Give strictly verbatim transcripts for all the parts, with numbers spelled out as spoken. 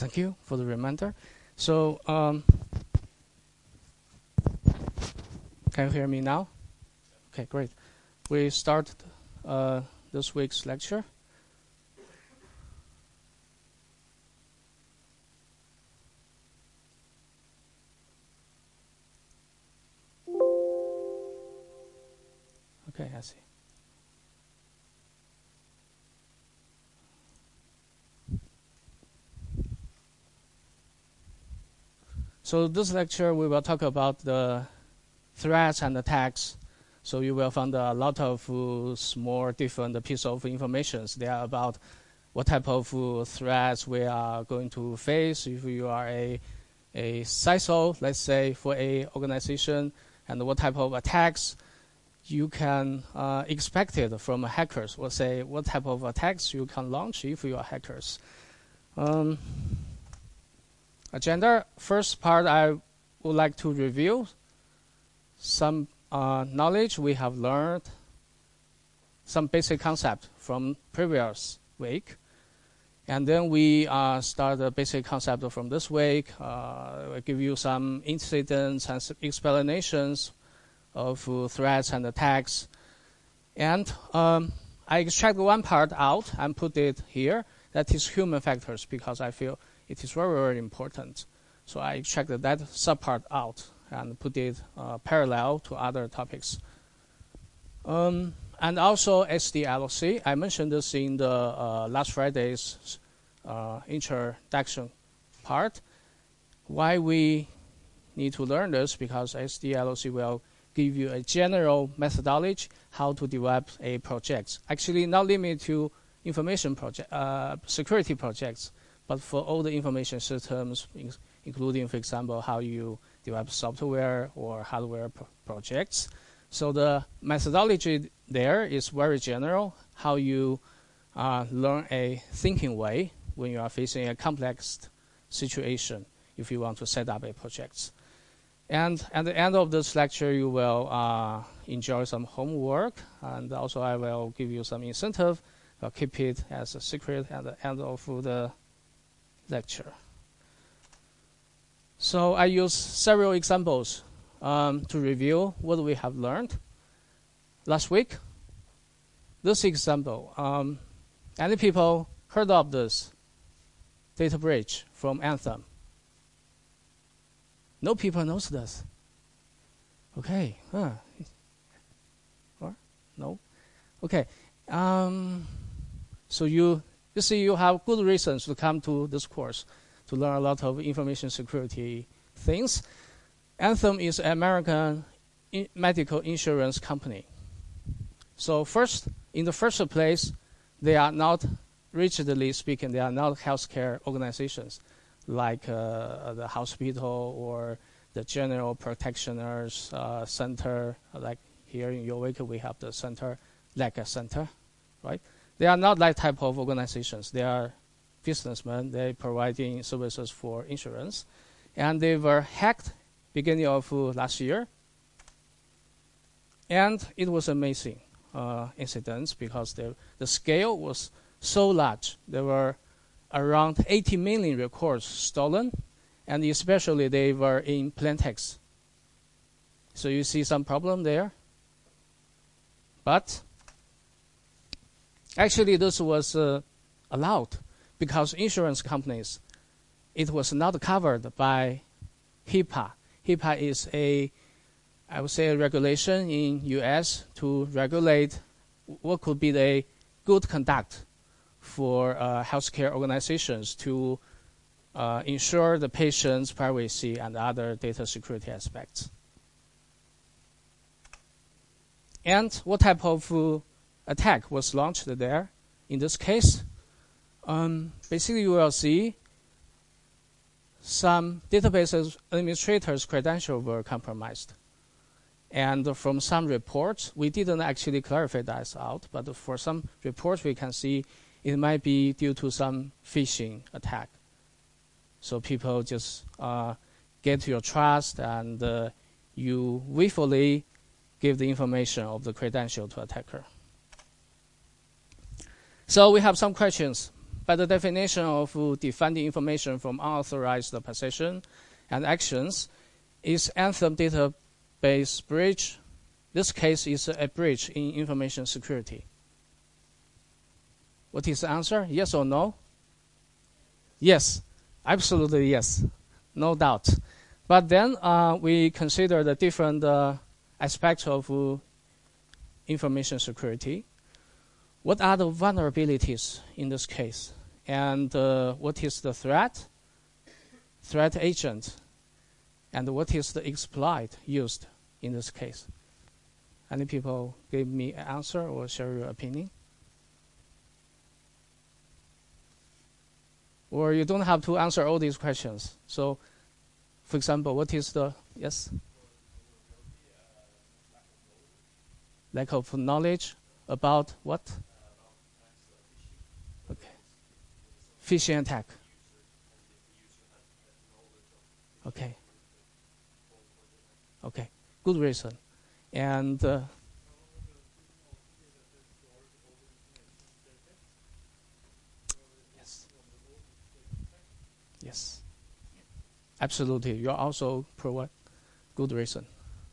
thank you for the reminder. So, um, can you hear me now? Okay, great. We start uh, this week's lecture. Okay, I see. So this lecture, we will talk about the threats and attacks. So you will find a lot of uh, small different pieces of information. They are about what type of uh, threats we are going to face if you are a, a C I S O, let's say, for a organization, and what type of attacks you can uh, expect it from hackers, or say what type of attacks you can launch if you are hackers. Um, agenda. First part, I would like to review some uh, knowledge we have learned, some basic concept from previous week. And then we uh, start the basic concept from this week. Uh, we'll give you some incidents and explanations of uh, threats and attacks. And um, I extract one part out and put it here. That is human factors, because I feel it is very, very important. So I extracted that subpart out and put it uh, parallel to other topics. Um, and also S D L C. I mentioned this in the uh, last Friday's uh, introduction part. Why we need to learn this, because S D L C will give you a general methodology how to develop a project. Actually, not limited to information project, uh, security projects, but for all the information systems, including, for example, how you develop software or hardware pro projects. So the methodology there is very general, how you uh, learn a thinking way when you are facing a complex situation if you want to set up a project. And at the end of this lecture, you will uh, enjoy some homework, and also I will give you some incentive. I'll keep it as a secret at the end of the lecture. So I use several examples um, to review what we have learned last week. This example, um, any people heard of this data breach from Anthem? No people knows this. Okay, huh. Or no? Okay. Um, so you you see you have good reasons to come to this course to learn a lot of information security things. Anthem is an American in medical insurance company. So first, in the first place, they are not, rigidly speaking, they are not healthcare organizations like uh, the hospital or the general practitioners uh, center. Like here in Eureka, we have the center, like a center, right? They are not that type of organizations. They are businessmen. They're providing services for insurance. And they were hacked beginning of uh, last year. And it was amazing uh, incidents because the, the scale was so large. There were around eighty million records stolen, and especially they were in plain text. So you see some problem there. But actually this was uh, allowed because insurance companies, it was not covered by HIPAA. HIPAA is a, I would say, a regulation in U S to regulate what could be the good conduct for uh, healthcare organizations to uh, ensure the patient's privacy and other data security aspects. And what type of uh, attack was launched there? In this case, um, basically you will see some database administrators' credentials were compromised. And from some reports, we didn't actually clarify that out, but for some reports we can see it might be due to some phishing attack. So people just uh, get your trust and uh, you willfully give the information of the credential to attacker. So we have some questions by the definition of uh, defending information from unauthorized possession and actions, is Anthem database breach. This case is a breach in information security. What is the answer? Yes or no? Yes, absolutely yes, no doubt. But then uh, we consider the different uh, aspects of uh, information security. What are the vulnerabilities in this case? And uh, what is the threat, threat agent, and what is the exploit used in this case? Any people give me an answer or share your opinion? Or you don't have to answer all these questions. So, for example, what is the, yes? Lack of knowledge about what? Okay. Phishing attack. Okay. Okay. Good reason. And uh, yes. Yes. Absolutely. You also provide good reason.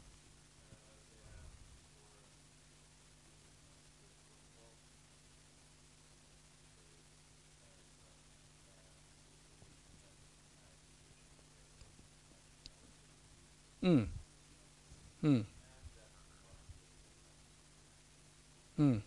Mm. Mm. Mm.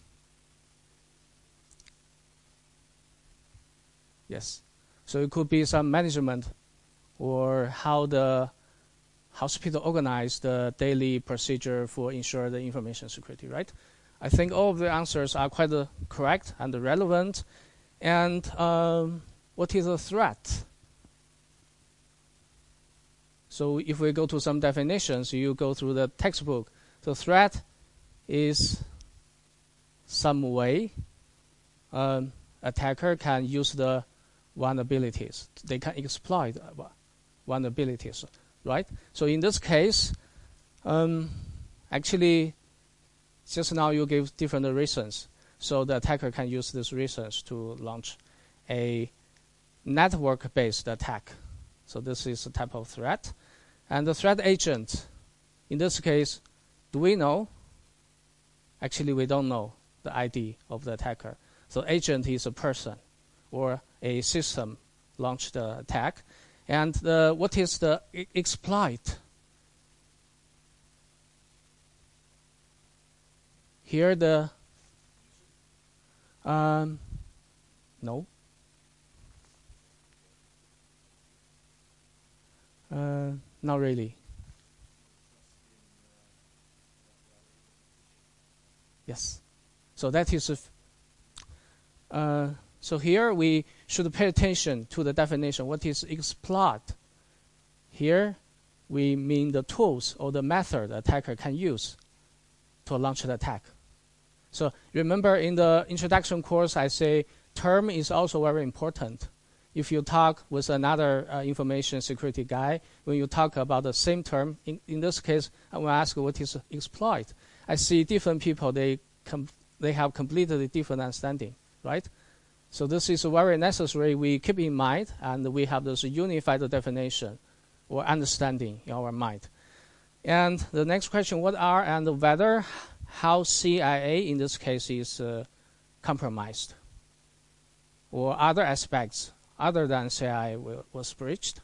Yes. So it could be some management or how the hospital organize the daily procedure for ensure the information security, right? I think all of the answers are quite uh, correct and relevant. And um, what is a threat? So if we go to some definitions, you go through the textbook. The threat is some way um, attacker can use the vulnerabilities. They can exploit vulnerabilities, right? So in this case, um, actually, just now you gave different reasons. So the attacker can use these reasons to launch a network-based attack. So this is a type of threat. And the threat agent, in this case, do we know? Actually, we don't know the I D of the attacker. So agent is a person or a system launched the attack. And the, what is the e- exploit? Here the, um, no. Uh, not really. Yes. So that is, uh, so here we should pay attention to the definition. What is exploit? Here we mean the tools or the method the attacker can use to launch the attack. So remember in the introduction course, I say term is also very important. If you talk with another uh, information security guy, when you talk about the same term, in, in this case, I will ask what is exploit. I see different people, they com- they have completely different understanding, right? So this is very necessary we keep in mind, and we have this unified definition or understanding in our mind. And the next question, what are and whether how C I A in this case is uh, compromised or other aspects other than C I A was breached?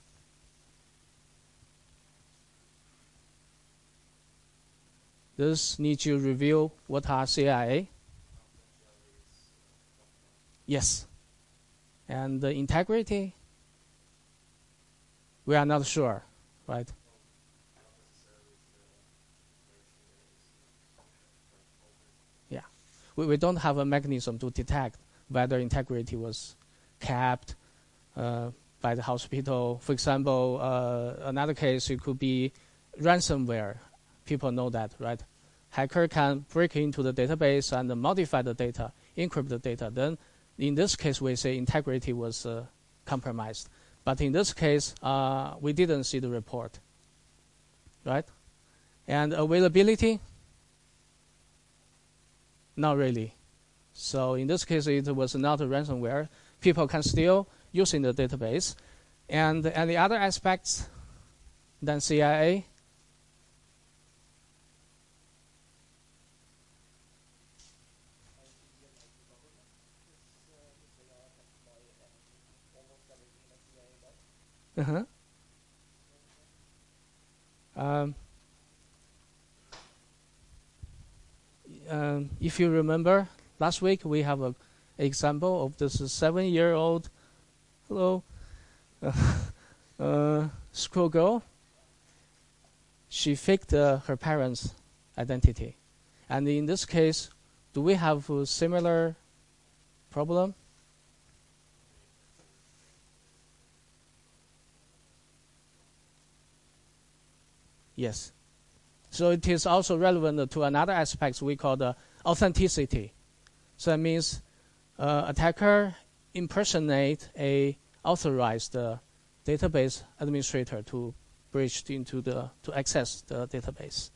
This needs to review what are C I A. Yes. And the integrity, we are not sure, right? Yeah. We, we don't have a mechanism to detect whether integrity was kept uh, by the hospital. For example, uh, another case, it could be ransomware. People know that, right? Hacker can break into the database and modify the data, encrypt the data. Then in this case, we say integrity was uh, compromised. But in this case, uh, we didn't see the report, right? And availability? Not really. So in this case, it was not a ransomware. people can still use in the database. And any other aspects than C I A? Uh-huh. Um, um, if you remember, last week we have an example of this seven-year-old, hello, uh, uh, schoolgirl. She faked uh, her parents' identity. And in this case, do we have a similar problem? Yes. So it is also relevant to another aspect we call the authenticity. So that means uh, attacker impersonate a authorized uh, database administrator to breach into the to access the database.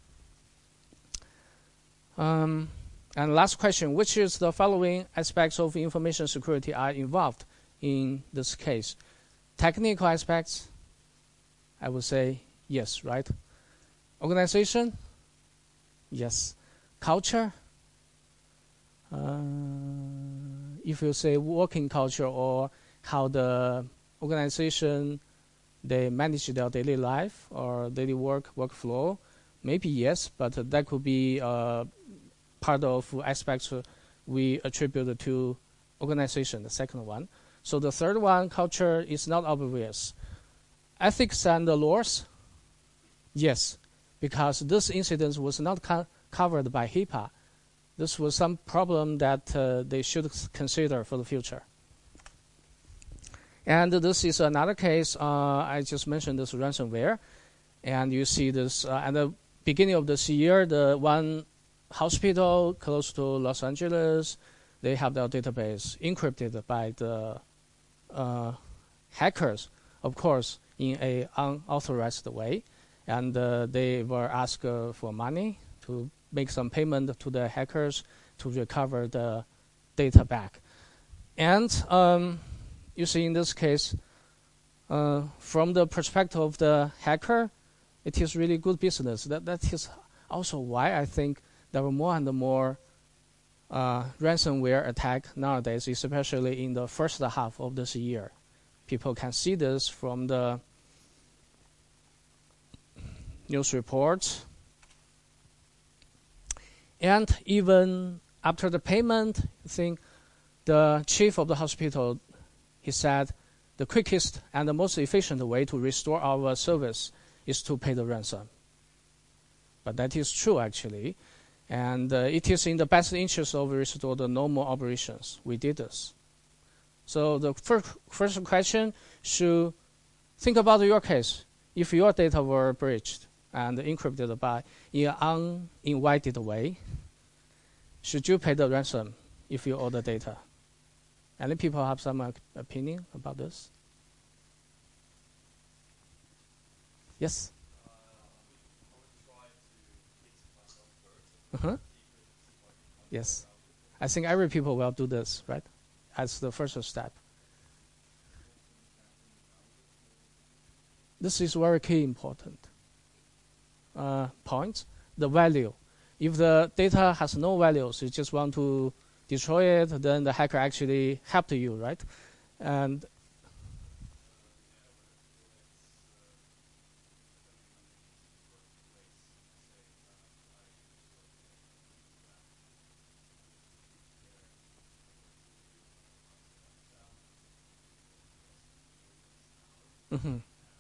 Um, and last question: which is the following aspects of information security are involved in this case? Technical aspects, I would say yes, right? Organization, yes. Culture, uh, if you say working culture or how the organization they manage their daily life or daily work workflow, maybe yes, but that could be uh, part of aspects we attribute to organization, the second one. So the third one, culture, is not obvious. Ethics and the laws, yes, because this incident was not co covered by HIPAA. This was some problem that uh, they should consider for the future. And this is another case. Uh, I just mentioned this ransomware. And you see this uh, at the beginning of this year, the one hospital close to Los Angeles, they have their database encrypted by the uh, hackers, of course, in an unauthorized way. And uh, they were asked uh, for money to make some payment to the hackers to recover the data back. And um, you see in this case, uh, from the perspective of the hacker, it is really good business. That, that is also why I think there are more and more uh, ransomware attack nowadays, especially in the first half of this year. People can see this from the news reports. And even after the payment, I think the chief of the hospital, he said, the quickest and the most efficient way to restore our service is to pay the ransom. But that is true, actually. And uh, it is in the best interest of restore the normal operations. We did this. So the first, first question should think about your case. If your data were breached and encrypted by in an uninvited way, should you pay the ransom if you owe the data? Any people have some uh, opinion about this? Yes? Uh-huh. Yes. I think every people will do this, right? As the first step. This is very key important uh, point, the value. If the data has no values, you just want to destroy it, then the hacker actually helped you, right? And mm-hmm.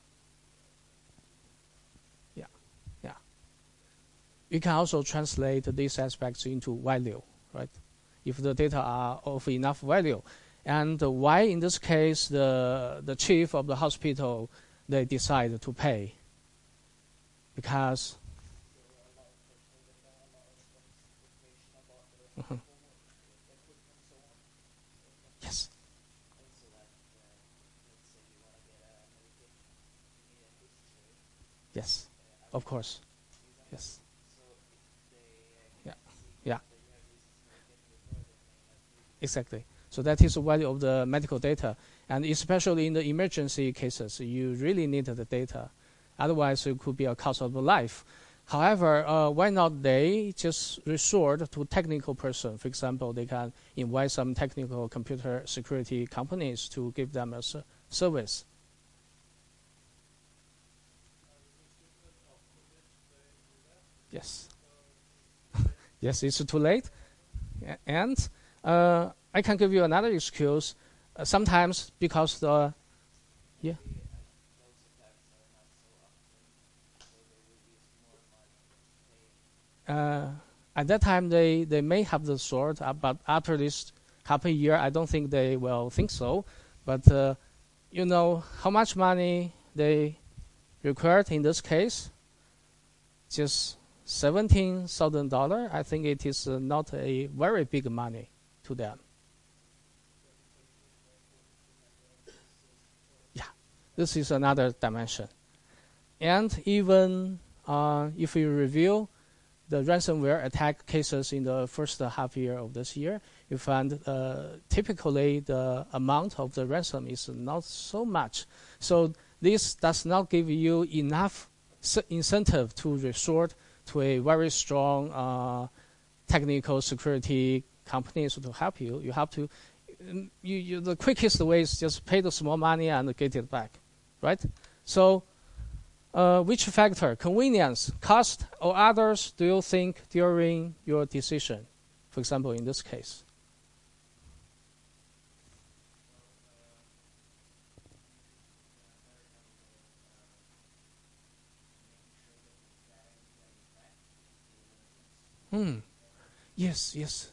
yeah, yeah. You can also translate these aspects into value, right? If the data are of enough value. And why, in this case, the, the chief of the hospital, they decide to pay? Because uh-huh. Yes. Yes, of course. Yes. Yeah. Yeah. Exactly. So that is the value of the medical data. And especially in the emergency cases, you really need the data. Otherwise, it could be a cost of life. However, uh, why not they just resort to technical person? For example, they can invite some technical computer security companies to give them a ser service. Yes. Yes, it's too late. And uh, I can give you another excuse. Uh, sometimes because the, yeah. Uh, at that time, they, they may have the sort, uh, but after this half a year, I don't think they will think so. But uh, you know how much money they required in this case? Just seventeen thousand dollars. I think it is uh, not a very big money to them. Yeah, this is another dimension. And even uh, if you review the ransomware attack cases in the first half year of this year, you find uh, typically the amount of the ransom is not so much. So this does not give you enough incentive to resort to a very strong uh, technical security companies to help you. You have to, you, you, the quickest way is just pay the small money and get it back, right? So uh, which factor, convenience, cost, or others do you think during your decision? For example, in this case. Hmm. Yes, yes.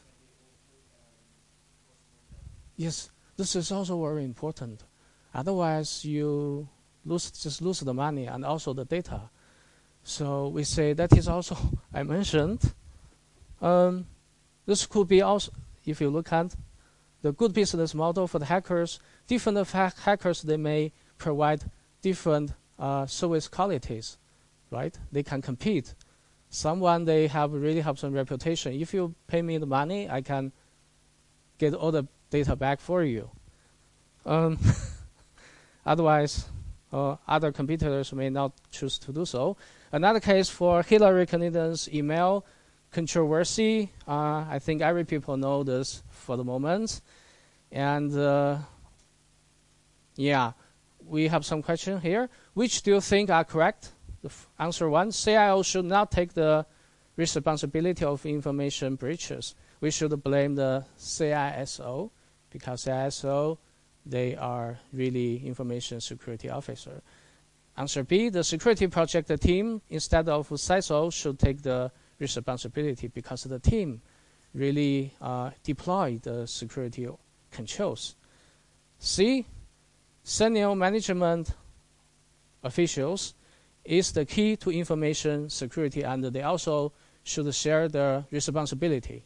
Yes, this is also very important. Otherwise, you lose just lose the money and also the data. So we say that is also I mentioned. Um, this could be also, if you look at the good business model for the hackers, different ha hackers they may provide different uh, service qualities, right? They can compete. Someone they have really have some reputation. If you pay me the money, I can get all the data back for you. Um, otherwise, uh, other competitors may not choose to do so. Another case for Hillary Clinton's email controversy. Uh, I think every people know this for the moment. And uh, yeah, we have some question here. Which do you think are correct? The answer one, C I O should not take the responsibility of information breaches. We should blame the C I S O because C I S O, they are really information security officer. Answer B, the security project team, instead of C I S O, should take the responsibility because the team really uh, deploy the security controls. C, senior management officials is the key to information security, and they also should share the responsibility.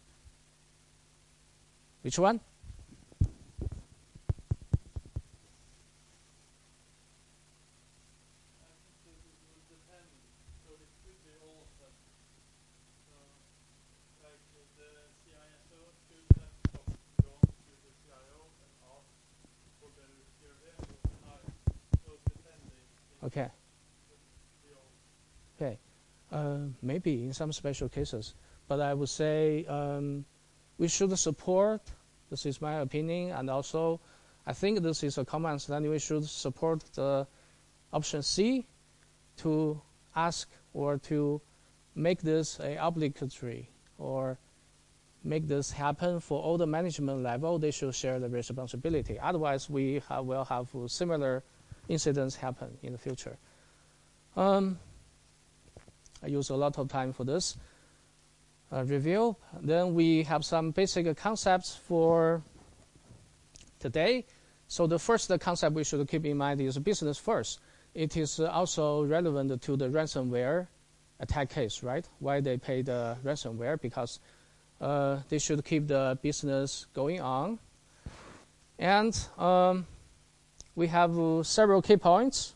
Which one? Okay. Okay. Uh, maybe in some special cases, but I would say um, we should support. This is my opinion, and also I think this is a common understanding. We should support the option C to ask or to make this a obligatory or make this happen for all the management level. They should share the responsibility. Otherwise, we have, will have similar incidents happen in the future. Um, I use a lot of time for this uh, review. Then we have some basic concepts for today. So the first concept we should keep in mind is business first. It is also relevant to the ransomware attack case, right? Why they pay the ransomware? Because uh, they should keep the business going on. And um, we have uh, several key points.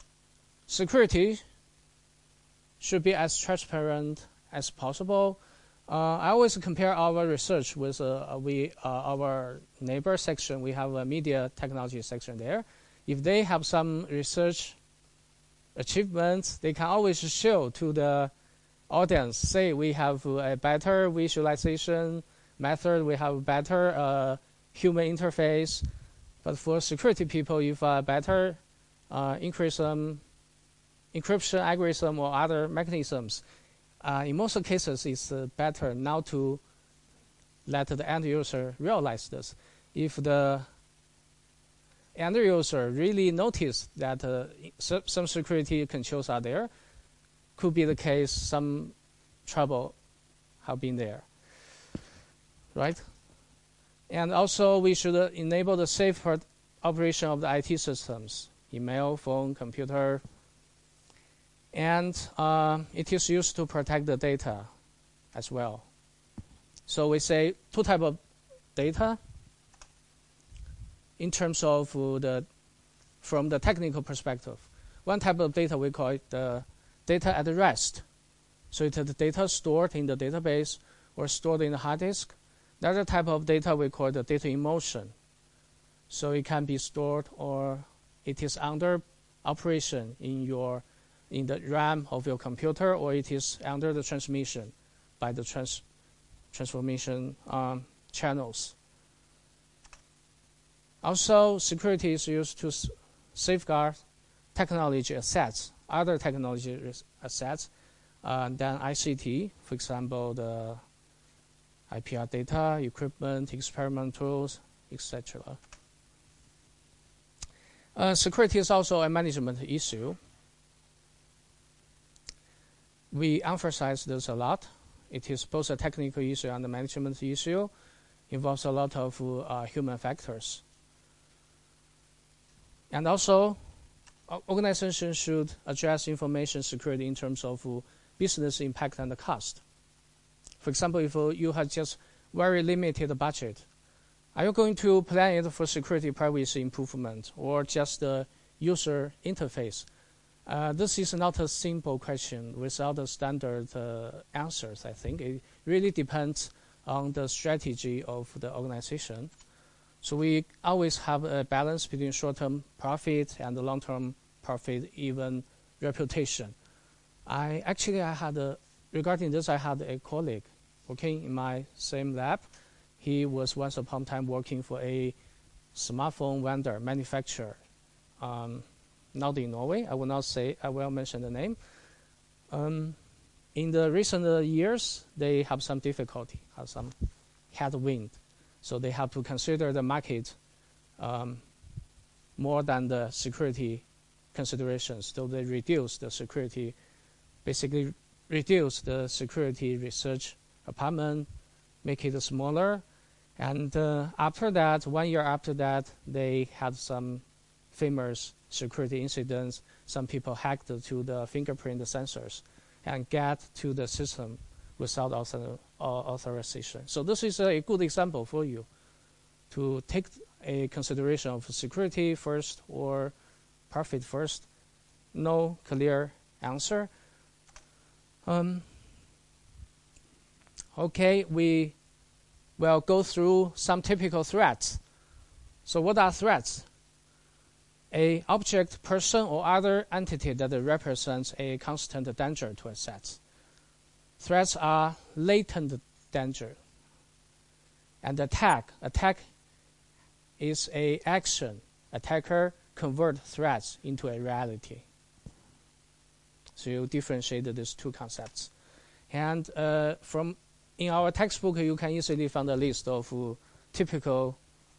Security should be as transparent as possible. Uh, I always compare our research with uh, we uh, our neighbor section. We have a media technology section there. If they have some research achievements, they can always show to the audience. Say we have a better visualization method, we have better uh, human interface. But for security people, if a better uh, encryption, encryption algorithm or other mechanisms, uh, in most cases, it's uh, better not to let the end user realize this. If the end user really notice that uh, some security controls are there, could be the case some trouble have been there, right? And also, we should uh, enable the safe operation of the I T systems, email, phone, computer. And uh, it is used to protect the data as well. So we say two types of data in terms of uh, the, from the technical perspective. One type of data we call it the data at rest. So it's the data stored in the database or stored in the hard disk. Another type of data we call the data in motion. So it can be stored or it is under operation in your in the RAM of your computer, or it is under the transmission by the trans transformation um, channels. Also, security is used to safeguard technology assets, other technology assets uh, than I C T, for example, the I P R data, equipment, experiment tools, et cetera. Uh, security is also a management issue. We emphasize this a lot. It is both a technical issue and a management issue. Involves a lot of uh, human factors. And also, organizations should address information security in terms of uh, business impact and the cost. For example, if uh, you have just very limited budget, are you going to plan it for security privacy improvement or just the user interface? Uh, this is not a simple question without a standard uh, answers, I think. It really depends on the strategy of the organization. So we always have a balance between short-term profit and the long-term profit, even reputation. I actually, I had a, regarding this, I had a colleague working in my same lab. He was once upon a time working for a smartphone vendor, manufacturer. Um, Not in Norway. I will not say, I will mention the name. Um, in the recent uh, years, they have some difficulty, have some headwind. So they have to consider the market um, more than the security considerations. So they reduce the security, basically reduce the security research apartment, make it smaller. And uh, after that, one year after that, they had some famous security incidents. Some people hacked to the fingerprint sensors and get to the system without author, uh, authorization. So this is a good example for you to take a consideration of security first or profit first. No clear answer. Um, okay, we will go through some typical threats. So what are threats? A object, person, or other entity that represents a constant danger to assets. Threats are latent danger. And attack. Attack is a action. Attacker convert threats into a reality. So you differentiate these two concepts. And uh, from in our textbook, you can easily find a list of uh, typical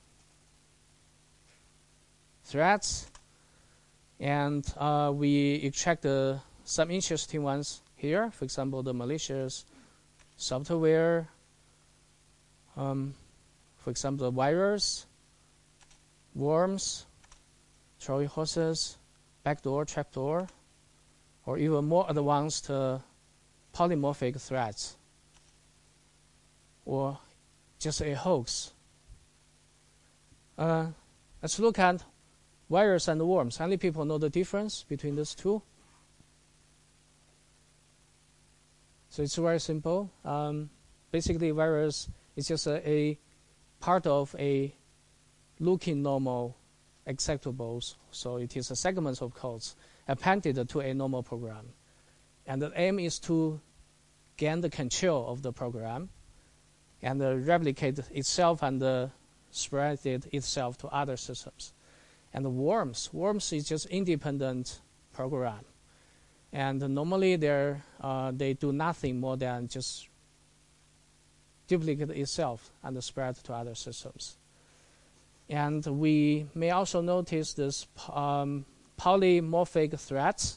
threats, and uh, we extract uh, some interesting ones here. For example, the malicious software, um, for example, the virus, worms, Trojan horses, backdoor, trapdoor, or even more advanced uh, polymorphic threats, or just a hoax. Uh, let's look at virus and worms. How many people know the difference between these two? So it's very simple. Um, basically virus is just a, a part of a looking normal executables. So it is a segment of codes appended to a normal program. And the aim is to gain the control of the program and uh, replicate itself and uh, spread it itself to other systems. And the worms, worms is just independent program. And uh, normally they're, uh, they do nothing more than just duplicate itself and spread to other systems. And we may also notice this um, polymorphic threats.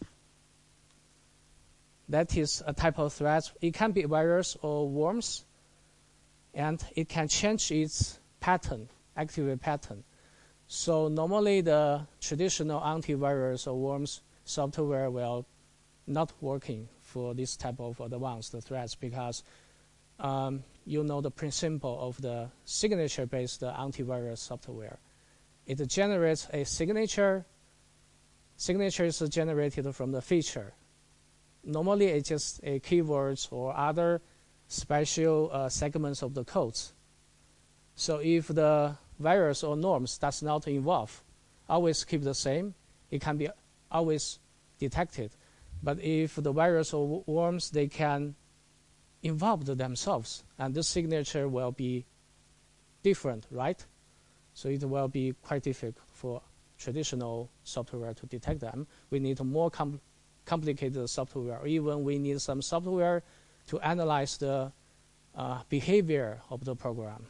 That is a type of threat. It can be virus or worms, and it can change its pattern, activate pattern. So normally the traditional antivirus or worms software will not working for this type of advanced threats because um, you know the principle of the signature-based antivirus software. It generates a signature. Signature is generated from the feature. Normally, it's just a keywords or other special uh, segments of the codes. So if the virus or norms does not involve, always keep the same, it can be always detected. But if the virus or worms, they can involve themselves, and this signature will be different, right? So it will be quite difficult for traditional software to detect them. We need more com complicated software. Even we need some software to analyze the uh, behavior of the program.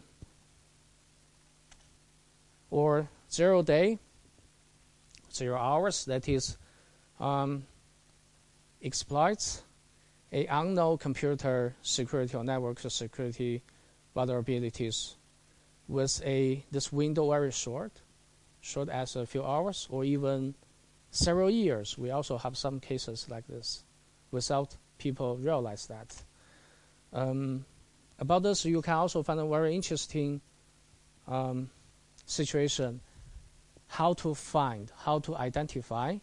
Or zero day, zero hours, that is um, exploits a unknown computer security or network security vulnerabilities with a this window very short, short as a few hours or even several years. We also have some cases like this without people realize that. Um, about this, you can also find a very interesting um, situation, how to find, how to identify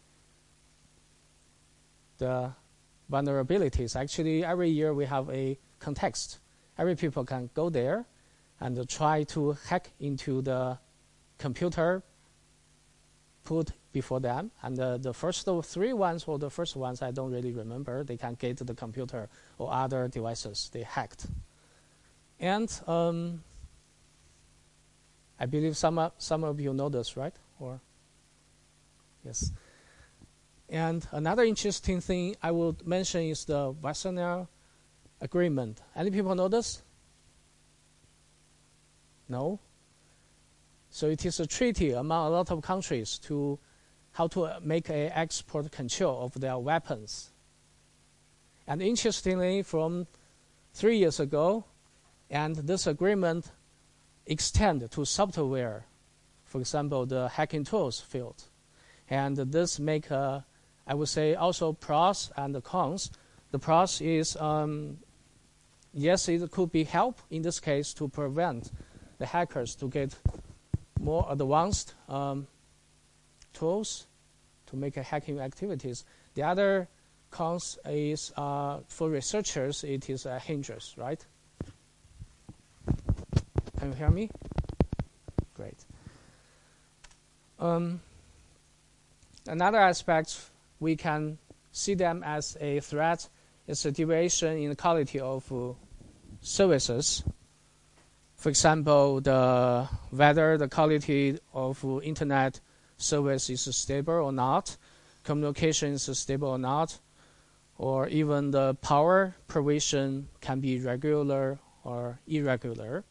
the vulnerabilities. Actually, every year we have a context. Every people can go there and try to hack into the computer put before them. And uh, the first three ones or the first ones, I don't really remember. They can get the computer or other devices they hacked. And um, I believe some, uh, some of you know this, right? Or yes. And another interesting thing I would mention is the Wassenaar Agreement. Any people know this? No? So it is a treaty among a lot of countries to how to make an export control of their weapons. And interestingly, from three years ago, and this agreement extend to software, for example, the hacking tools field. And this make a, I would say, also pros and cons. The pros is, um, yes, it could be help in this case to prevent the hackers to get more advanced um, tools to make a hacking activities. The other cons is uh, for researchers, it is a hindrance, right? Can you hear me? Great. Um, another aspect we can see them as a threat is a deviation in the quality of uh, services. For example, the whether the quality of uh, internet service is stable or not, communication is stable or not, or even the power provision can be regular or irregular.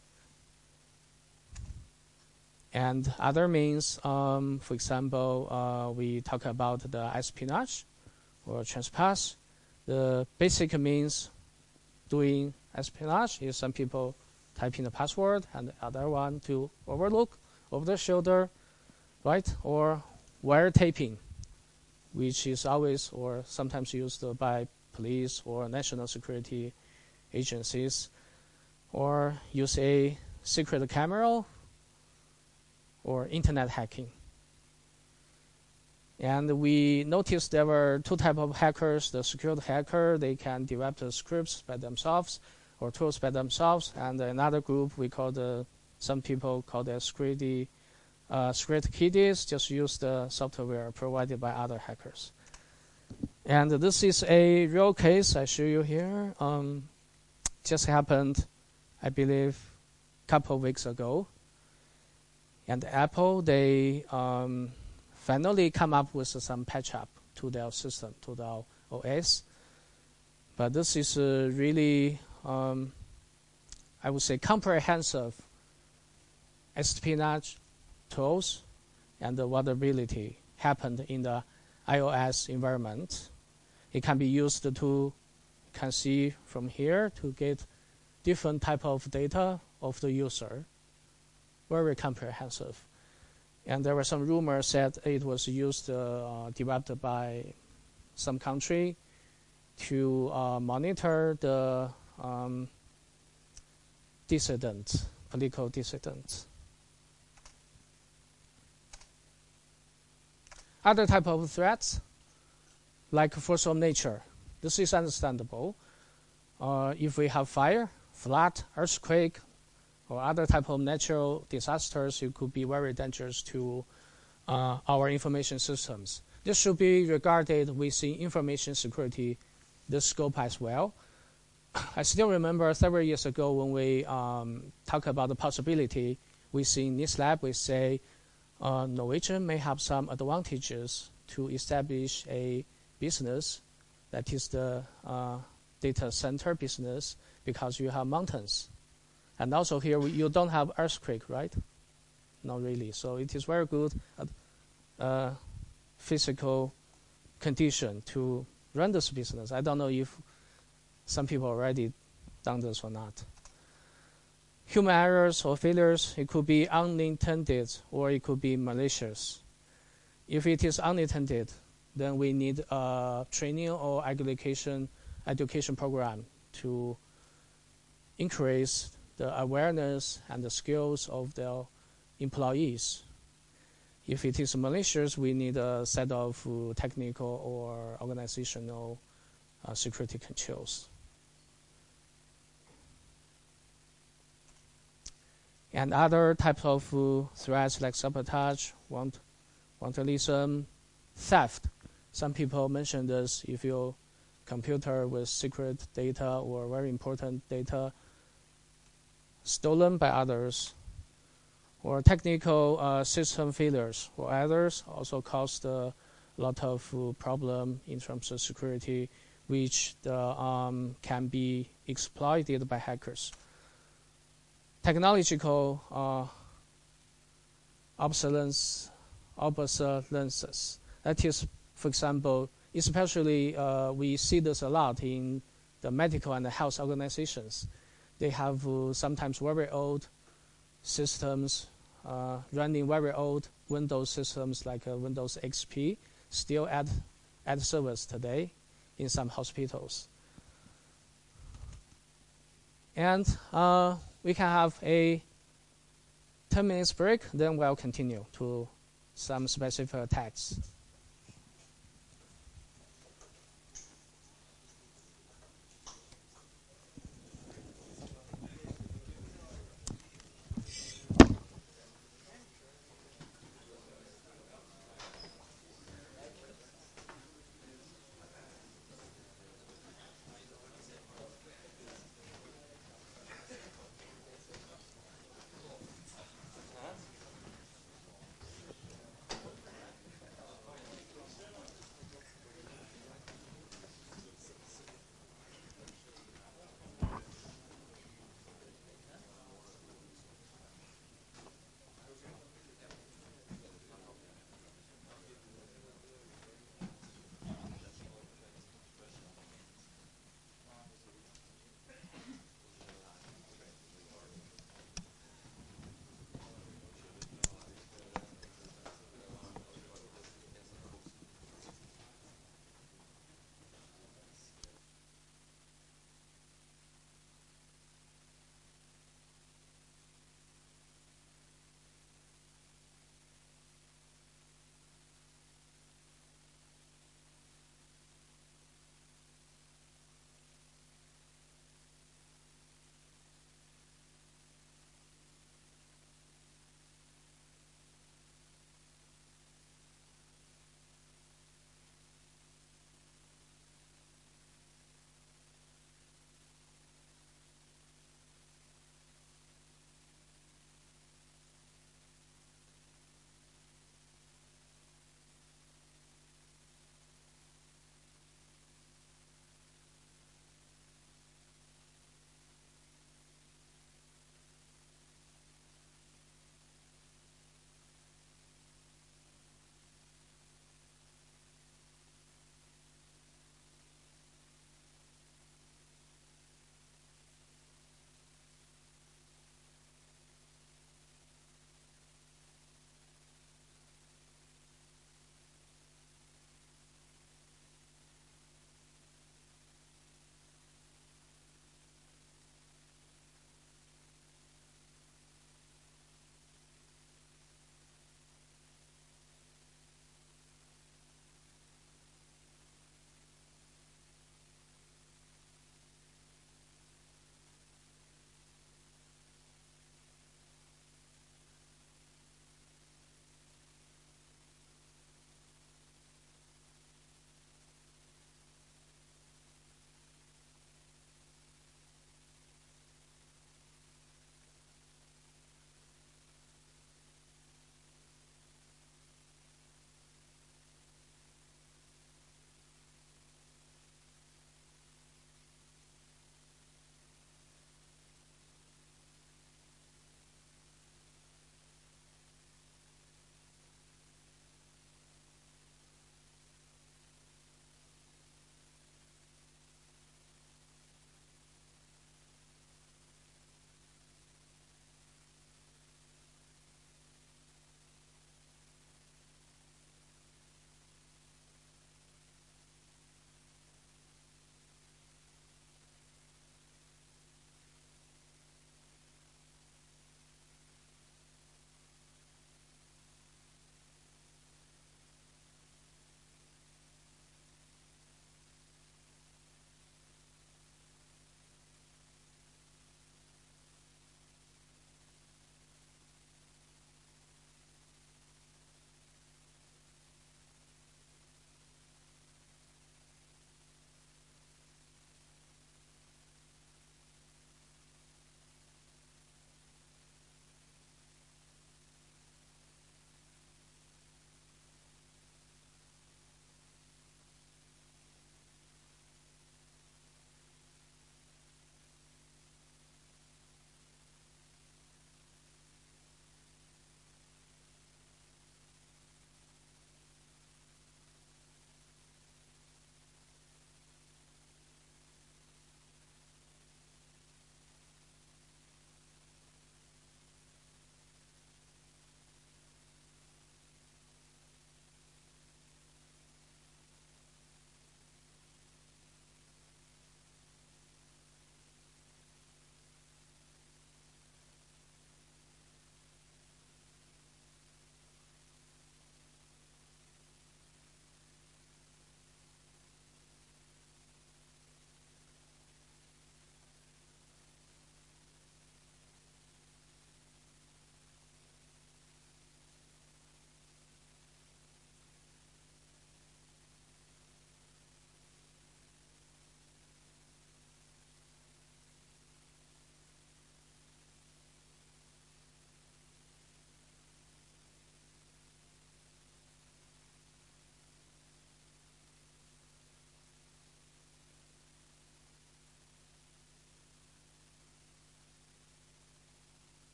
And other means, um, for example, uh, we talk about the espionage or trespass. The basic means doing espionage is some people type in the password and the other one to overlook over the shoulder, right? Or wiretapping, which is always or sometimes used by police or national security agencies, or use a secret camera or internet hacking. And we noticed there were two types of hackers. The secure hacker, they can develop the scripts by themselves, or tools by themselves, and another group we call the some people call the security uh, security kiddies, just use the software provided by other hackers. And this is a real case I show you here. Um, just happened, I believe, a couple of weeks ago. And Apple, they um, finally come up with some patch up to their system, to their O S. But this is uh, really, um, I would say, comprehensive espionage tools and the vulnerability happened in the iOS environment. It can be used to, you can see from here, to get different type of data of the user. Very comprehensive. And there were some rumors that it was used, uh, developed by some country to uh, monitor the um, dissidents, political dissidents. Other type of threats, like force of nature. This is understandable. Uh, if we have fire, flood, earthquake, or other type of natural disasters, it could be very dangerous to uh, our information systems. This should be regarded within information security, the scope as well. I still remember several years ago when we um, talk about the possibility within this lab, we say uh, Norwegian may have some advantages to establish a business that is the uh, data center business, because you have mountains. And also here, we, you don't have earthquake, right? Not really. So it is very good uh, physical condition to run this business. I don't know if some people already done this or not. Human errors or failures, it could be unintended or it could be malicious. If it is unintended, then we need a training or education education program to increase the awareness and the skills of the employees. If it is malicious, we need a set of uh, technical or organizational uh, security controls. And other types of uh, threats like sabotage, want, vandalism, theft. Some people mentioned this. If your computer with secret data or very important data stolen by others, or technical uh, system failures or others also caused a lot of uh, problem in terms of security, which the, um, can be exploited by hackers. Technological uh, obsolescence, obsolescence. That is, for example, especially uh, we see this a lot in the medical and the health organizations. They have uh, sometimes very old systems uh, running very old Windows systems like uh, Windows X P still at, at service today in some hospitals. And uh, we can have a ten minutes break, then we'll continue to some specific attacks.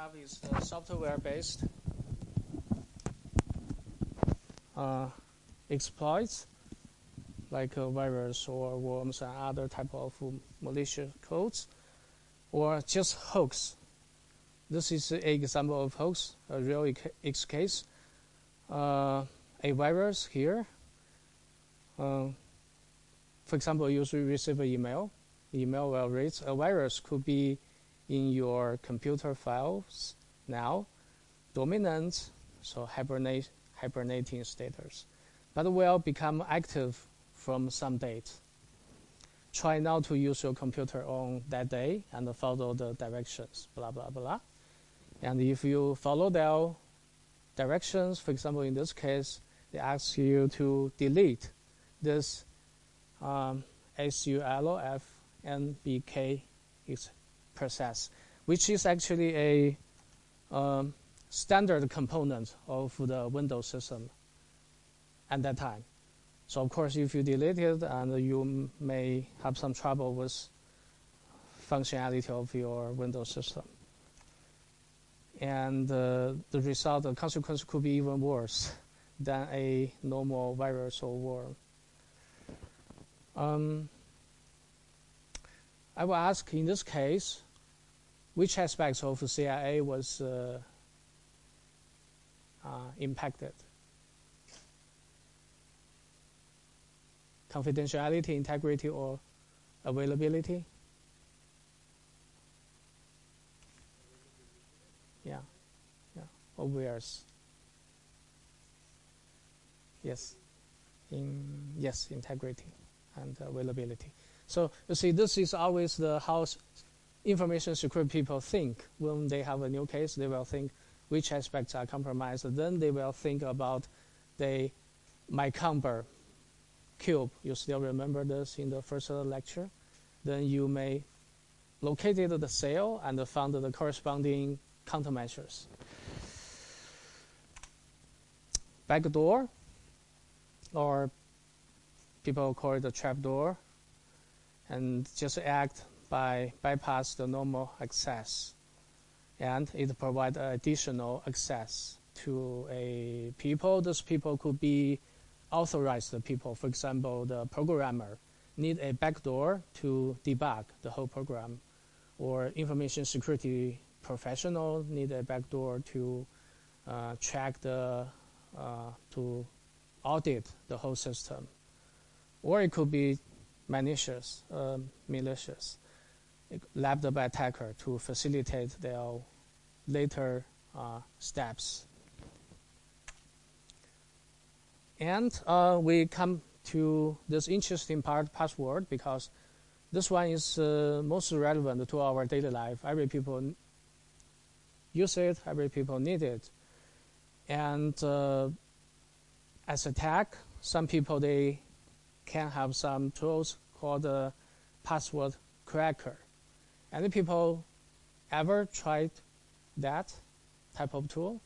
have is the software-based uh, exploits, like uh, virus or worms and other type of malicious codes, or just hoax. This is an example of hoax, a real X case. Uh, a virus here. Uh, for example, you receive an email. Email will read. A virus could be in your computer files now, dominant, so hibernate, hibernating status, but will become active from some date. Try not to use your computer on that day and follow the directions, blah, blah, blah. And if you follow the directions, for example, in this case, they ask you to delete this um, S U L F N B K process, which is actually a um, standard component of the Windows system at that time. So of course, if you delete it, and you may have some trouble with functionality of your Windows system. And uh, the result, the consequence could be even worse than a normal virus or worm. Um, I will ask, in this case, which aspects of C I A was uh, uh, impacted? Confidentiality, integrity, or availability? Yeah, yeah, obvious. Yes, in yes, integrity and availability. So you see, this is always the how information security people think when they have a new case. They will think which aspects are compromised. Then they will think about the Mycomber cube. You still remember this in the first lecture? Then you may locate the cell and found the corresponding countermeasures. Backdoor, or people call it a trapdoor, and just act by bypass the normal access, and it provides additional access to a people. Those people could be authorized people. For example, the programmer need a backdoor to debug the whole program, or information security professional need a backdoor to uh, track the uh, to audit the whole system, or it could be malicious, uh, malicious, lab by attacker to facilitate their later uh, steps. And uh, we come to this interesting part, password, because this one is uh, most relevant to our daily life. Every people use it, every people need it. And uh, as attack, some people, they can have some tools called uh, password cracker. Any people ever tried that type of tool?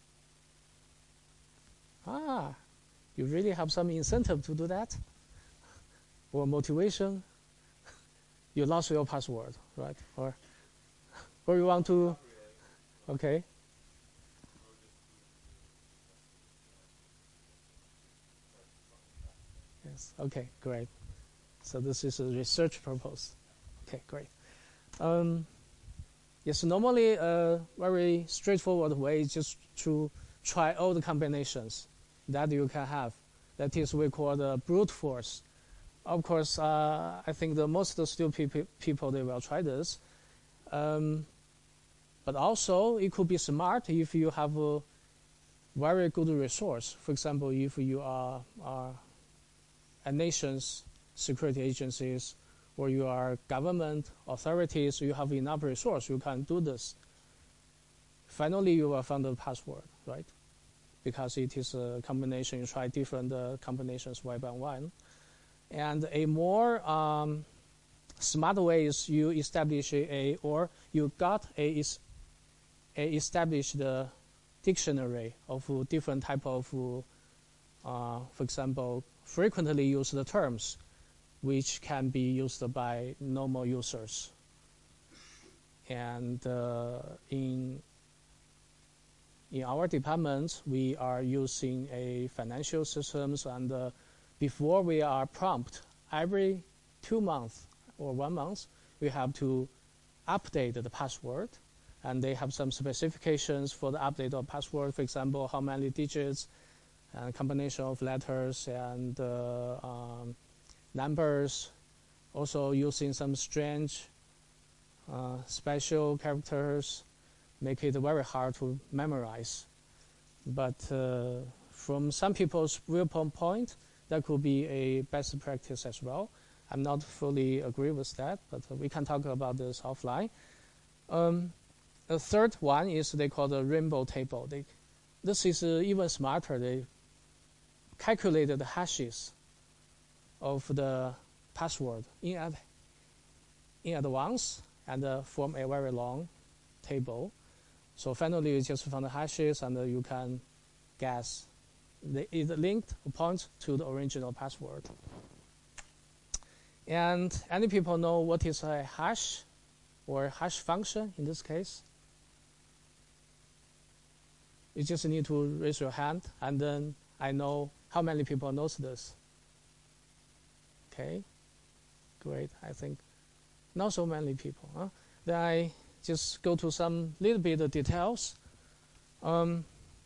Ah, you really have some incentive to do that? Or motivation? You lost your password, right? Or, or you want to, okay. Yes, okay, great. So this is a research purpose. Okay, great. Um, yes, normally a very straightforward way is just to try all the combinations that you can have. That is we call the brute force. Of course, uh, I think the most stupid people, they will try this. Um, but also, it could be smart if you have a very good resource. For example, if you are, are a nation's security agencies, or you are government authorities, you have enough resource, you can do this. Finally, you will find the password, right? Because it is a combination, you try different uh, combinations one by one. And a more um, smart way is you establish a, or you got a, a established uh, dictionary of different type of, uh, for example, frequently used terms, which can be used by normal users. And uh, in in our department, we are using a financial systems, and uh, before we are prompt, every two months or one month, we have to update the password, and they have some specifications for the update of password. For example, how many digits, and combination of letters and uh, um, numbers, also using some strange uh, special characters, make it very hard to memorize. But uh, from some people's viewpoint, that could be a best practice as well. I'm not fully agree with that, but we can talk about this offline. Um, the third one is they call the rainbow table. They, this is uh, even smarter. They calculated the hashes of the password in, ad in advance and uh, form a very long table. So finally, you just found the hashes, and uh, you can guess the, it linked or points to the original password. And any people know what is a hash or hash function in this case? You just need to raise your hand, and then I know how many people knows this. Okay, great. I think not so many people. Huh? Then I just go to some little bit of details. Um,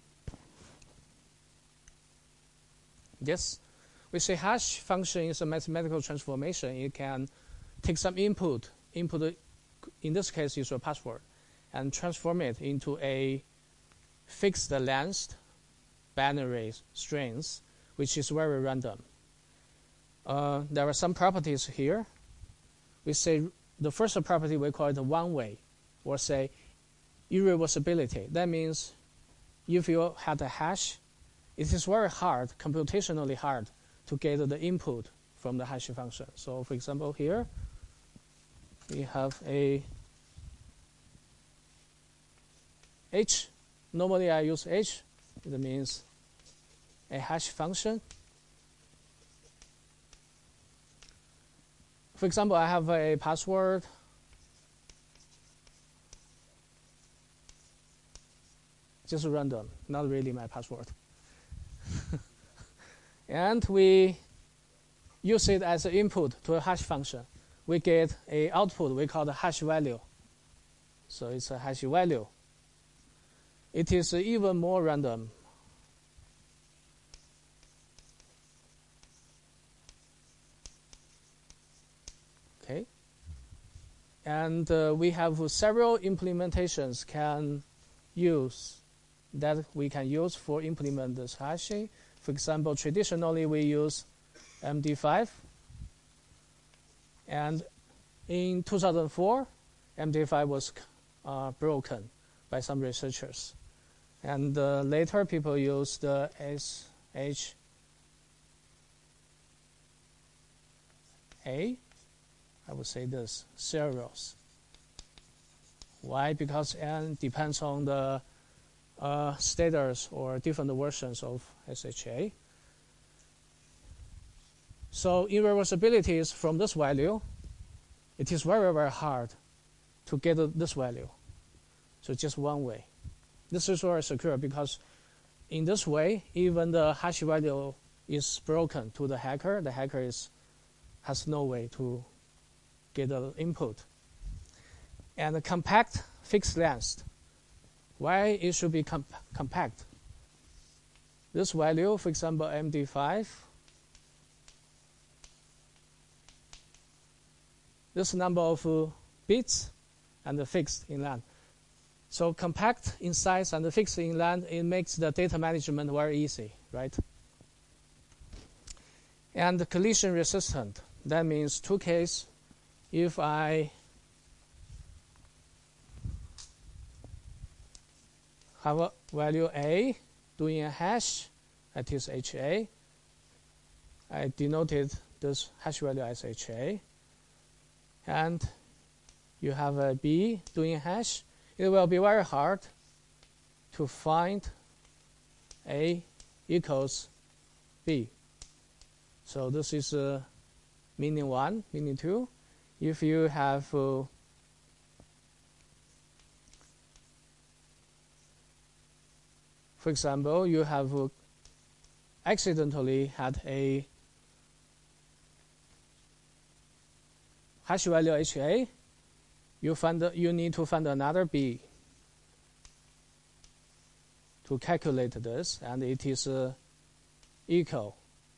yes, we say hash function is a mathematical transformation. It can take some input, input in this case is your password, and transform it into a fixed length binary strings, which is very random. Uh, there are some properties here. We say the first property we call it one way, or say irreversibility. That means if you had a hash, it is very hard, computationally hard, to get the input from the hash function. So for example here, we have a h. Normally I use h. It means a hash function. For example, I have a password. Just random, not really my password. And we use it as an input to a hash function. We get an output we call the hash value. So it's a hash value. It is even more random. Okay. And uh, we have several implementations can use that we can use for implement this hashing. For example, traditionally we use M D five, and in two thousand four, M D five was uh, broken by some researchers, and uh, later people used the S H A. I would say this serials. Why? Because N depends on the uh, status or different versions of S H A. So irreversibility is from this value. It is very, very hard to get this value. So just one way. This is very secure because in this way, even the hash value is broken to the hacker. The hacker is, has no way to get the input. And the compact fixed length. Why it should be comp compact? This value, for example, M D five, this number of uh, bits and fixed in length. So compact in size and fixed in length, it makes the data management very easy, right? And collision resistant. That means two cases. If I have a value A doing a hash, that is H A. I denoted this hash value as H A. And you have a B doing a hash. It will be very hard to find A equals B. So this is uh, meaning one, meaning two. If you have uh, For example, you have uh, accidentally had a hash value H A, you find you need to find another B to calculate this, and it is uh, equal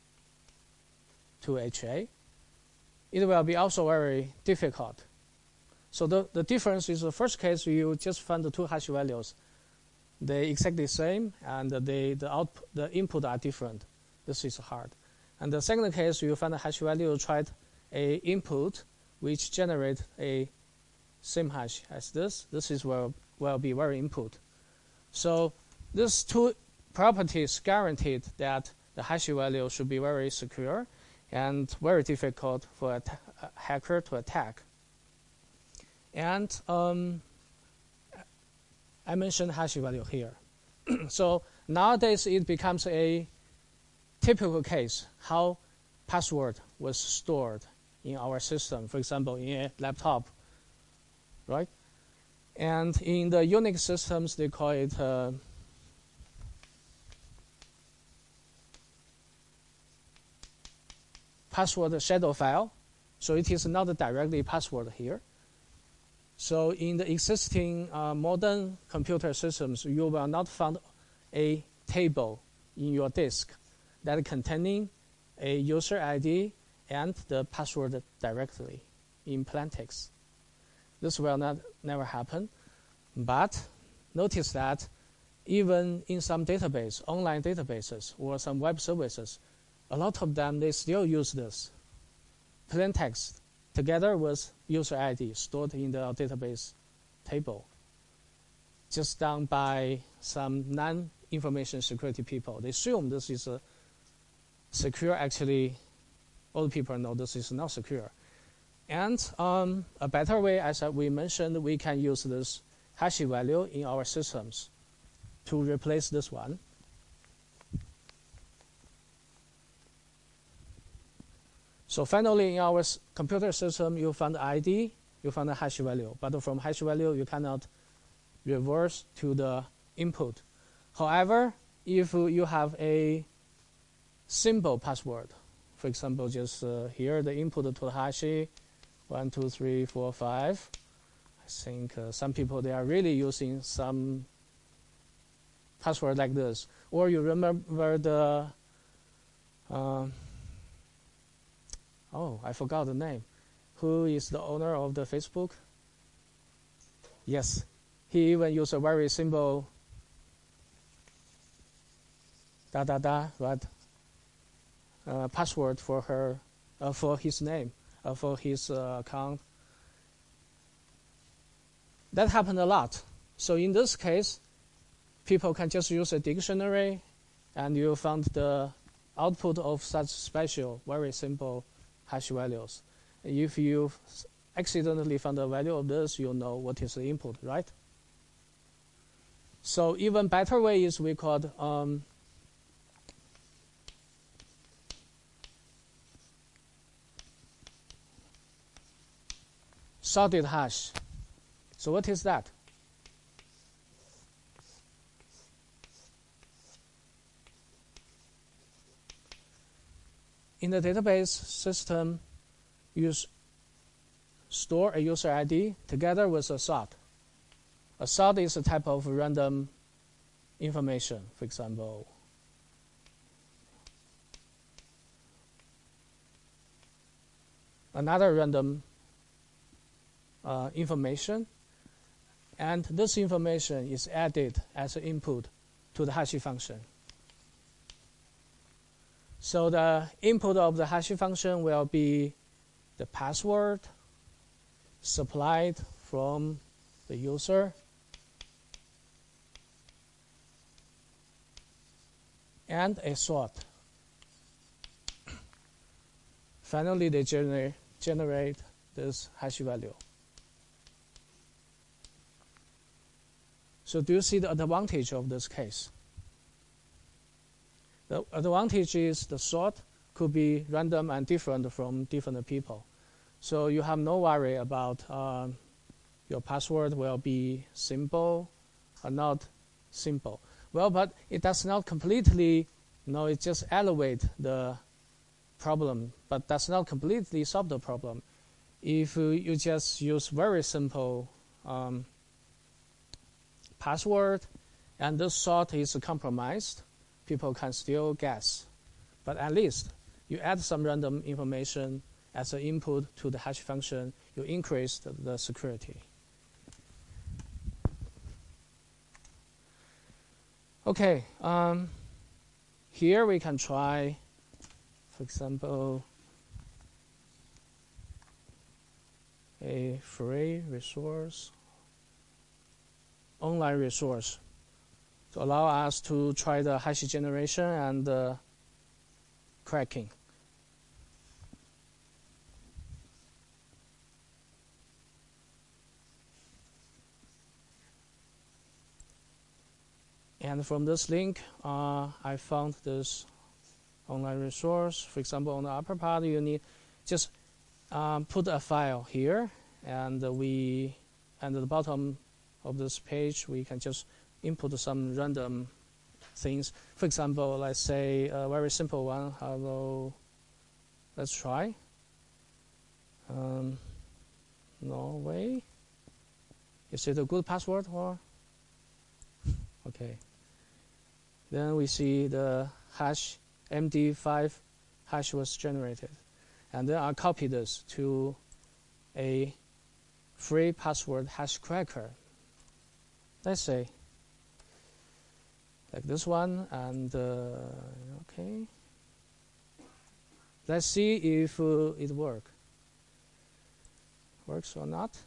to H A. It will be also very difficult. So the, the difference is the first case you just find the two hash values. They exactly the same, and they, the output, the input are different. This is hard. And the second case, you find a hash value, tried a input which generate a same hash as this. This is will will be very input. So these two properties guaranteed that the hash value should be very secure and very difficult for a, a hacker to attack. And um, I mentioned hash value here. So nowadays it becomes a typical case how password was stored in our system, for example, in a laptop, right? And in the Unix systems, they call it uh, password shadow file. So it is not directly password here. So in the existing uh, modern computer systems, you will not find a table in your disk that containing a user I D and the password directly in plain text. This will not never happen. But notice that even in some database, online databases or some web services, a lot of them, they still use this plain text together with user I D stored in the database table, just done by some non-information security people. They assume this is a secure. Actually, all people know this is not secure. And um, a better way, as we mentioned, we can use this hash value in our systems to replace this one. So finally, in our computer system, you find the I D, you find the hash value. But from hash value, you cannot reverse to the input. However, if you have a simple password, for example, just uh, here, the input to the hash, one, two, three, four, five. I think uh, some people, they are really using some password like this. Or you remember the, uh, oh, I forgot the name. Who is the owner of the Facebook? Yes, he even used a very simple da da da, right? Uh, password for her, uh, for his name, uh, for his uh, account. That happened a lot. So in this case, people can just use a dictionary, and you found the output of such special, very simple hash values. If you accidentally found the value of this, you know what is the input, right? So even better way is we called um, sorted hash. So what is that? In the database system, you store a user I D together with a sort. A sort is a type of random information, for example. Another random uh, information, and this information is added as an input to the hash function. So the input of the hash function will be the password supplied from the user and a sort. Finally, they generate, generate this hash value. So do you see the advantage of this case? The advantage is the sort could be random and different from different people. So you have no worry about um, your password will be simple or not simple. Well, but it does not completely, you know, it just elevate the problem, but does not completely solve the problem. If uh, you just use very simple um, password and the sort is compromised, people can still guess. But at least you add some random information as an input to the hash function, you increase the, the security. Okay, um, here we can try, for example, a free resource, online resource, to allow us to try the hash generation and uh, cracking. And from this link, uh, I found this online resource. For example, on the upper part, you need just um, put a file here, and we, and at the bottom of this page, we can just input some random things. For example, let's say a very simple one. Hello, let's try. Um, Norway. Is it a good password or? Okay. Then we see the hash M D five hash was generated. And then I copy this to a free password hash cracker. Let's say like this one, and uh, okay. Let's see if uh, it works. Works or not.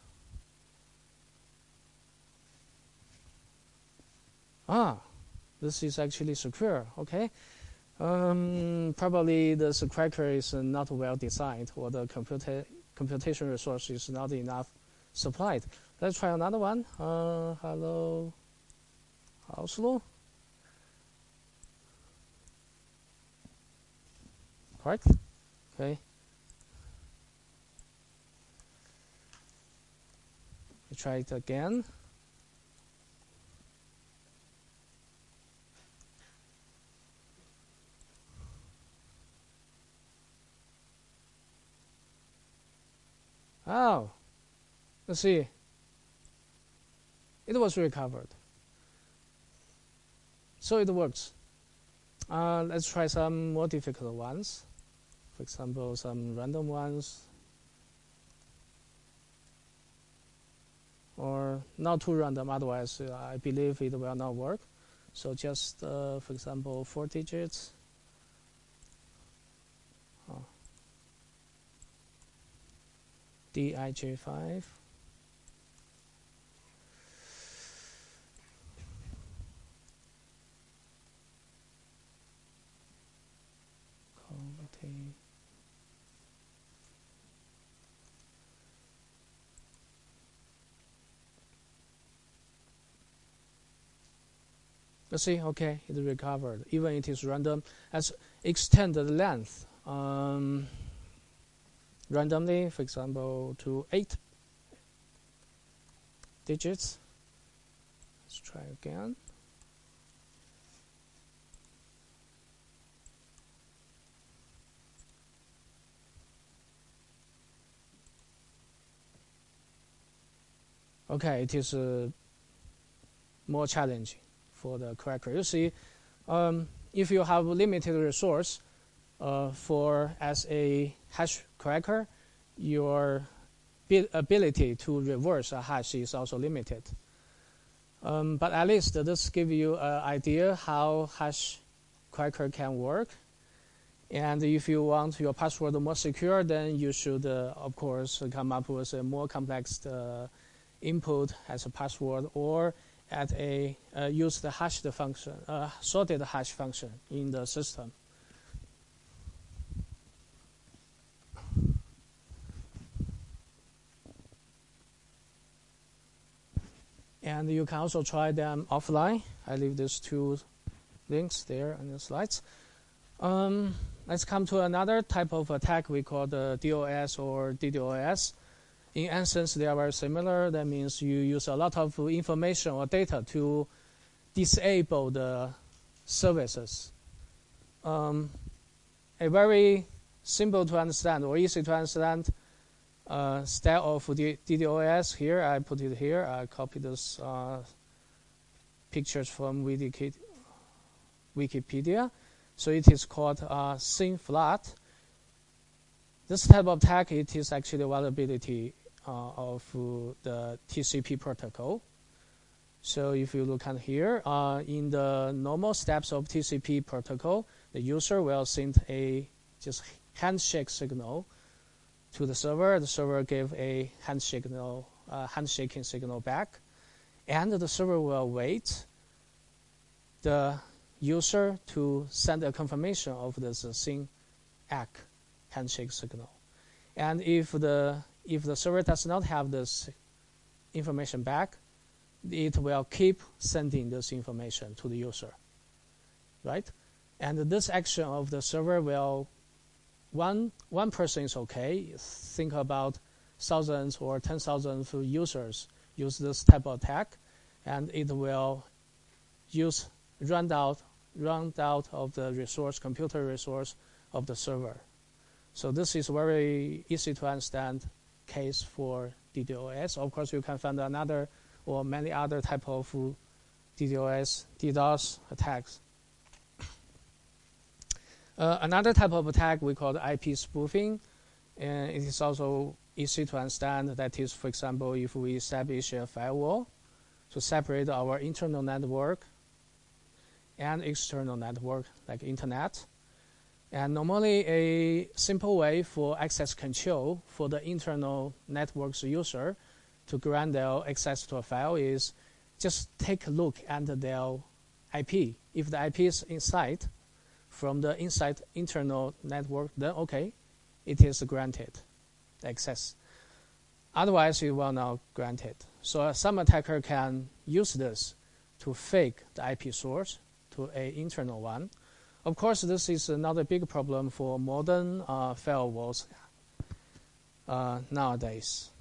Ah, this is actually secure, okay. Um, probably this cracker is not well designed, or the computa computation resource is not enough supplied. Let's try another one. Uh, hello, Oslo. Correct? Okay. We try it again. Oh, let's see. It was recovered. So it works. Uh, let's try some more difficult ones. For example, some random ones. Or not too random, otherwise uh, I believe it will not work. So just, uh, for example, four digits. Oh. D I J five. Let's see, okay, it recovered. Even it is random, let's extend the length um, randomly, for example, to eight digits. Let's try again. Okay, it is uh, more challenging for the cracker. You see, um, if you have limited resource uh, for as a hash cracker, your ability to reverse a hash is also limited. Um, but at least this gives you an idea how hash cracker can work. And if you want your password more secure, then you should, uh, of course, come up with a more complex uh, input as a password, or at a uh, use the hashed function, uh, sorted hash function in the system. And you can also try them offline. I leave these two links there on the slides. Um, let's come to another type of attack we call the DOS or DDoS. In essence, they are very similar. That means you use a lot of information or data to disable the services. Um, a very simple to understand or easy to understand uh, style of D DDoS. Here, I put it here. I copied those uh, pictures from Wikipedia. So it is called uh, SYNFLAT. This type of attack, it is actually a vulnerability uh, of uh, the T C P protocol. So if you look at here, uh, in the normal steps of T C P protocol, the user will send a just handshake signal to the server. The server give a handshake signal, uh, handshaking signal back, and the server will wait the user to send a confirmation of this SYN A C K handshake signal. And if the if the server does not have this information back, it will keep sending this information to the user, right? And this action of the server will, one one person is okay. Think about thousands or ten thousands of users use this type of attack, and it will use run out run out of the resource, computer resource of the server. So this is very easy to understand case for DDoS. Of course, you can find another or many other type of DDoS, DDoS attacks. Uh, another type of attack we call I P spoofing, and it is also easy to understand. That is, for example, if we establish a firewall to separate our internal network and external network, like internet. And normally a simple way for access control for the internal network's user to grant their access to a file is just take a look at their I P. If the I P is inside, from the inside internal network, then okay, it is granted access. Otherwise, it will not grant it. So uh, some attacker can use this to fake the I P source to an internal one. Of course, this is another big problem for modern uh, firewalls uh, nowadays.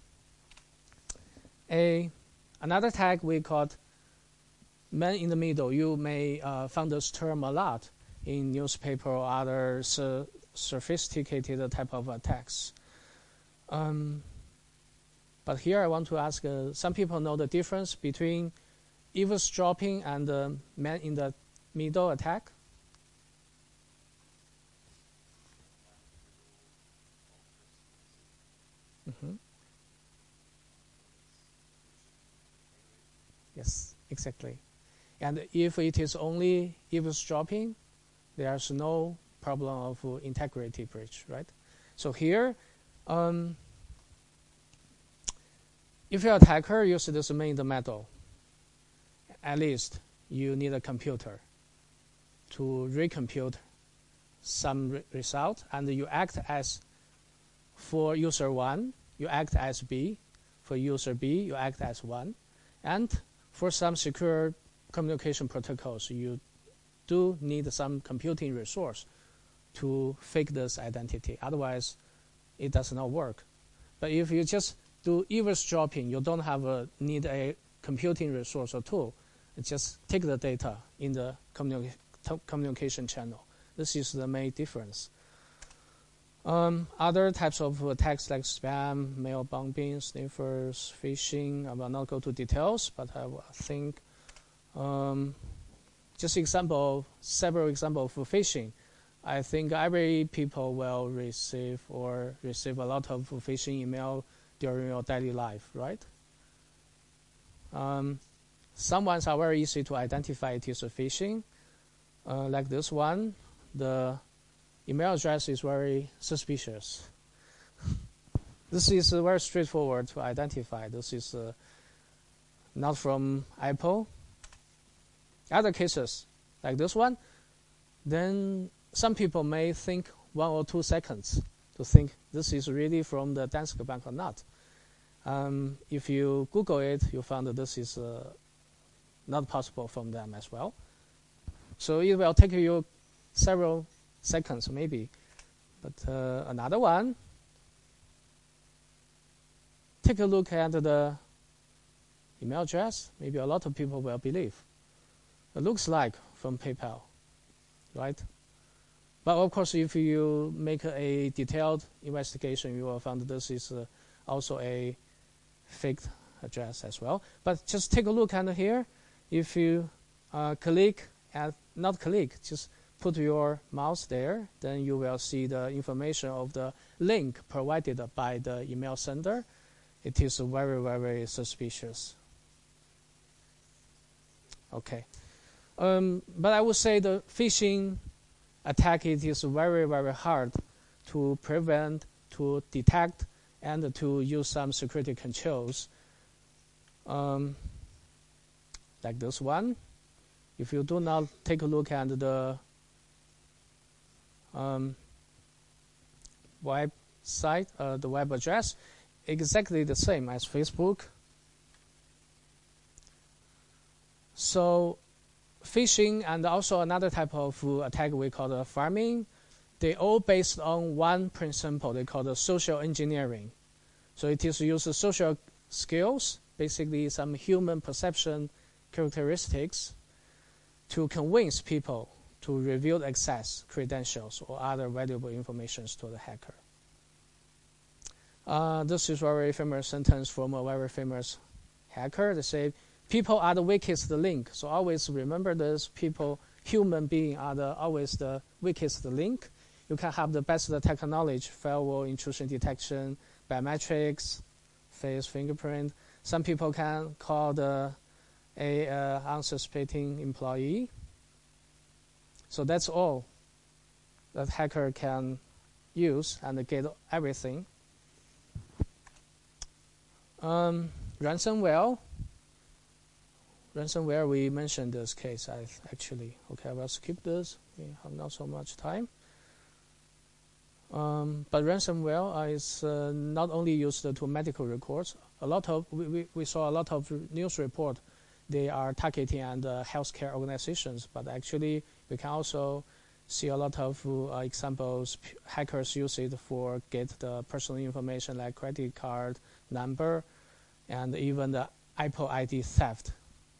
A, another attack we called man in the middle. You may uh, find this term a lot in newspaper or other so sophisticated type of attacks. Um, but here I want to ask, uh, some people know the difference between eavesdropping and uh, man in the middle attack? Mm-hmm. Yes, exactly. And if it is only eavesdropping, there's no problem of uh, integrity breach, right? So here, um, if your attacker uses this man in the middle, at least you need a computer to recompute some re result, and you act as, for user one, you act as B. For user B, you act as one. And for some secure communication protocols, you do need some computing resource to fake this identity. Otherwise, it does not work. But if you just do eavesdropping, you don't have a, need a computing resource or tool. Just take the data in the communi communication channel. This is the main difference. Um, other types of attacks like spam, mail bombing, sniffers, phishing, I will not go to details, but I will think um, just example, several examples for phishing. I think every people will receive or receive a lot of phishing email during your daily life, right? Um, some ones are very easy to identify it is a phishing, uh, like this one. The email address is very suspicious. This is uh, very straightforward to identify. This is uh, not from Apple. Other cases, like this one, then some people may think one or two seconds to think this is really from the Danske Bank or not. Um, if you Google it, you find that this is uh, not possible from them as well. So it will take you several seconds maybe. But uh, another one, take a look at the email address. Maybe a lot of people will believe. It looks like from PayPal, right? But of course, if you make a detailed investigation, you will find this is uh, also a fake address as well. But just take a look under here. If you uh, click, at, not click, just put your mouse there, then you will see the information of the link provided by the email sender. It is very, very suspicious. Okay. Um, but I would say the phishing attack, it is very, very hard to prevent, to detect, and to use some security controls. Um, like this one. If you do not take a look at the um, website, uh, the web address, exactly the same as Facebook. So phishing and also another type of attack we call the farming, they all based on one principle they call the social engineering. So it is use social skills, basically some human perception characteristics, to convince people to reveal access credentials or other valuable information to the hacker. Uh, this is a very famous sentence from a very famous hacker. They say, people are the weakest link. So always remember this, people, human beings are the, always the weakest link. You can have the best tech knowledge, firewall, intrusion detection, biometrics, face, fingerprint. Some people can call the a uh, unsuspecting employee. So that's all that hacker can use and get everything. Um, ransomware. Ransomware, we mentioned this case, I actually. Okay, I will skip this. We have not so much time. Um, but ransomware is uh, not only used to medical records. A lot of we, we, we saw a lot of news report. They are targeting and uh, healthcare organizations, but actually we can also see a lot of uh, examples. P hackers use it for get the personal information like credit card number, and even the Apple I D theft.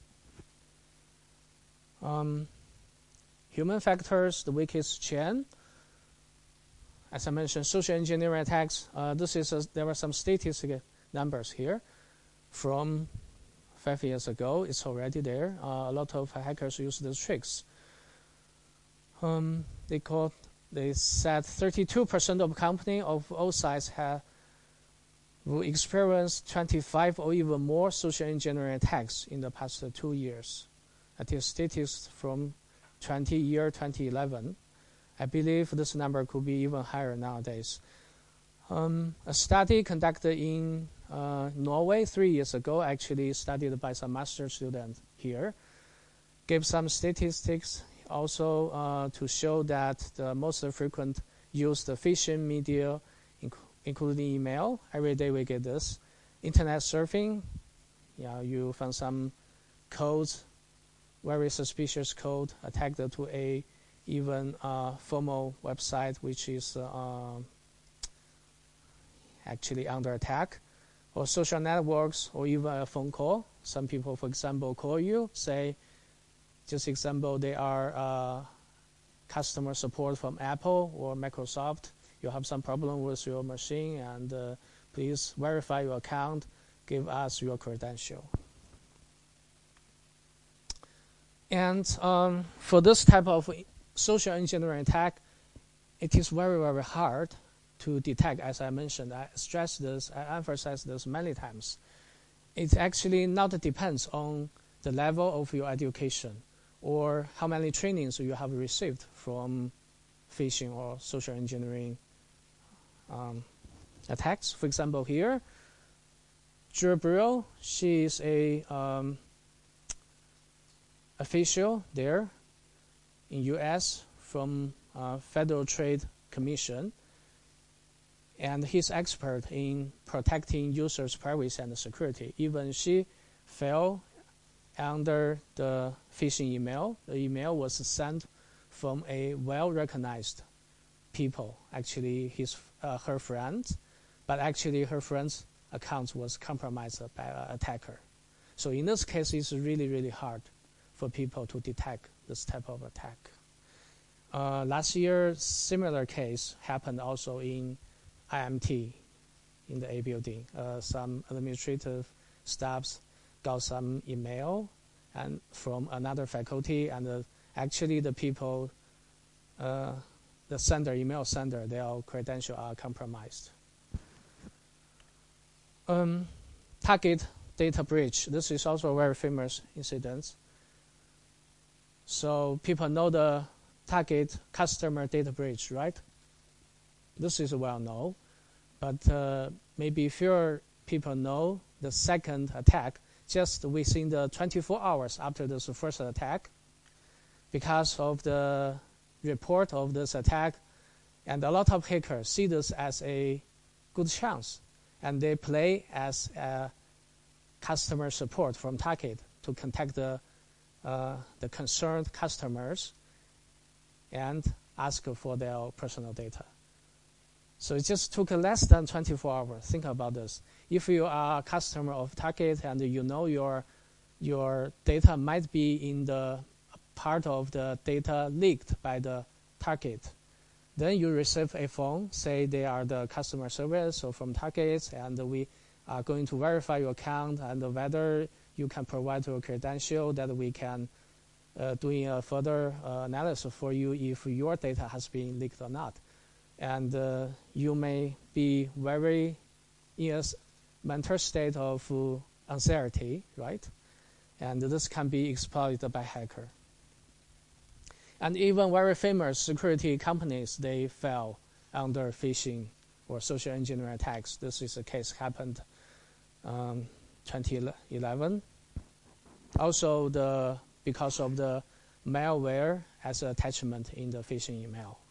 Um, human factors, the weakest chain. As I mentioned, social engineering attacks. Uh, this is a, there are some statistical numbers here from five years ago. It's already there. Uh, a lot of hackers use these tricks. Um, they called, they said thirty-two percent of companies of all sizes have will experience twenty-five or even more social engineering attacks in the past two years. That is statistics from twenty year twenty eleven. I believe this number could be even higher nowadays. Um, a study conducted in uh, Norway three years ago, actually studied by some master students here, gave some statistics also uh, to show that the most frequent used phishing media, inc including email. Every day we get this. Internet surfing, yeah, you found some codes, very suspicious code attacked to a even uh, formal website which is uh, actually under attack, or social networks, or even a phone call. Some people, for example, call you, say, just example, they are uh, customer support from Apple or Microsoft. You have some problem with your machine, and uh, please verify your account, give us your credential. And um, for this type of social engineering attack, it is very, very hard to detect, as I mentioned. I stress this, I emphasize this many times. It actually not depends on the level of your education or how many trainings you have received from phishing or social engineering um, attacks. For example, here, Jill Brill, she is a um, official there in U S from uh, Federal Trade Commission, and he's expert in protecting users' privacy and security. Even she fell under the phishing email. The email was sent from a well-recognized people, actually his, uh, her friend, but actually her friend's account was compromised by an attacker. So in this case, it's really, really hard for people to detect this type of attack. Uh, last year, similar case happened also in I M T, in the A building. Uh, some administrative staffs got some email and from another faculty, and uh, actually the people, uh, the sender, email sender, their credentials are compromised. Um, Target data breach. This is also a very famous incident. So people know the Target customer data breach, right? This is well known, but uh, maybe fewer people know the second attack just within the twenty-four hours after this first attack. Because of the report of this attack, and a lot of hackers see this as a good chance, and they play as a customer support from Target to contact the uh, the concerned customers and ask for their personal data. So it just took less than twenty-four hours. Think about this. If you are a customer of Target and you know your your data might be in the part of the data leaked by the Target, then you receive a phone, say they are the customer service or from Target, and we are going to verify your account and whether you can provide your credential that we can uh, doing a further uh, analysis for you if your data has been leaked or not. And uh, you may be very in a mental state of uh, anxiety, right? And this can be exploited by hacker. And even very famous security companies, they fell under phishing or social engineering attacks. This is a case happened um, twenty eleven. Also, the because of the malware as an attachment in the phishing email.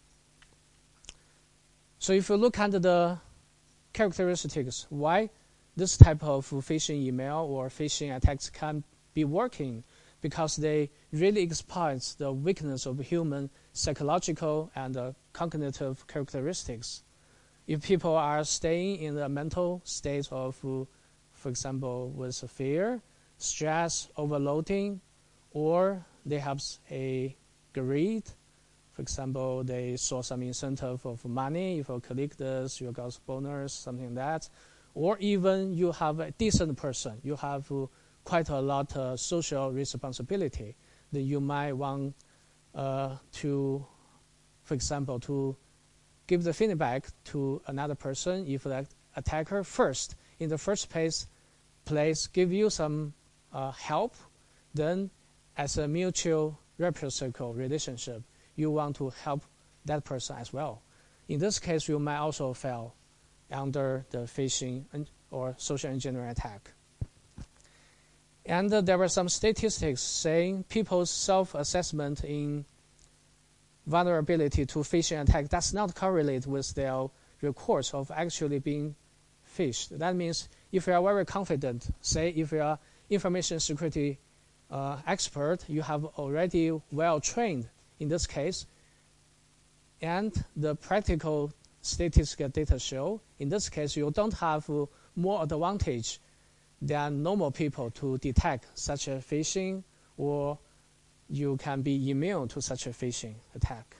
So if you look at the characteristics, why this type of phishing email or phishing attacks can be working, because they really exploit the weakness of human psychological and uh, cognitive characteristics. If people are staying in a mental state of, uh, for example, with fear, stress, overloading, or they have a greed, for example, they saw some incentive of money, if you collect this, you got bonus, something like that, or even you have a decent person, you have uh, quite a lot of social responsibility, then you might want uh, to, for example, to give the feedback to another person if the attacker first, in the first place, place give you some uh, help, then as a mutual reciprocal relationship, you want to help that person as well. In this case, you might also fail under the phishing or social engineering attack. And uh, there were some statistics saying people's self-assessment in vulnerability to phishing attack does not correlate with their records of actually being phished. That means if you are very confident, say if you are information security uh, expert, you have already well trained in this case, and the practical statistical data show, in this case, you don't have uh, more advantage than normal people to detect such a phishing, or you can be immune to such a phishing attack.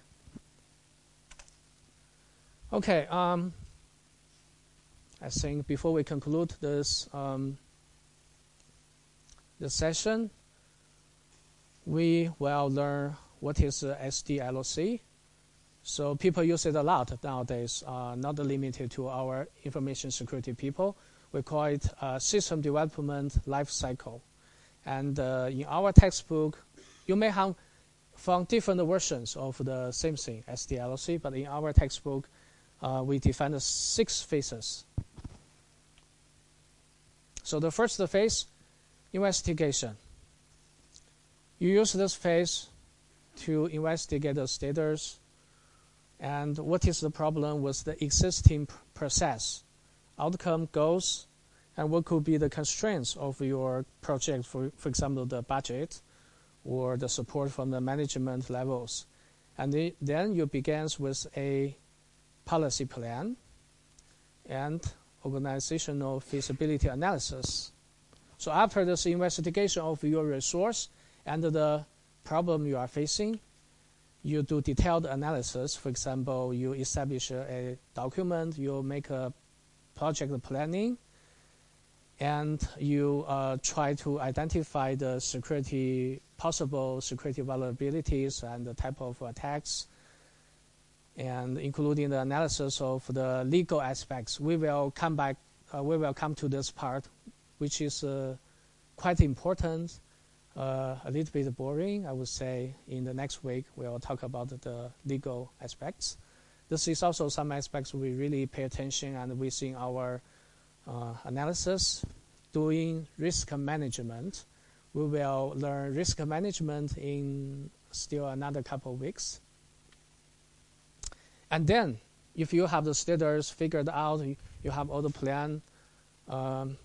Okay, um, I think before we conclude this, um, this session, we will learn what is uh, S D L C. So people use it a lot nowadays, uh, not limited to our information security people. We call it uh, system development life cycle. And uh, in our textbook, you may have found different versions of the same thing, S D L C, but in our textbook, uh, we define the six phases. So the first phase, investigation. You use this phase to investigate the status and what is the problem with the existing process, outcome, goals, and what could be the constraints of your project, for, for example, the budget or the support from the management levels. And the, then you begin with a policy plan and organizational feasibility analysis. So after this investigation of your resource and the problem you are facing. You do detailed analysis. For example, you establish a document, you make a project planning, and you uh, try to identify the security, possible security vulnerabilities and the type of attacks, and including the analysis of the legal aspects. We will come back, uh, we will come to this part, which is uh, quite important, uh, a little bit boring, I would say. In the next week, we'll talk about the legal aspects. This is also some aspects we really pay attention, and we see in our uh, analysis. Doing risk management. We will learn risk management in still another couple of weeks. And then, if you have the status figured out, you have all the plan um,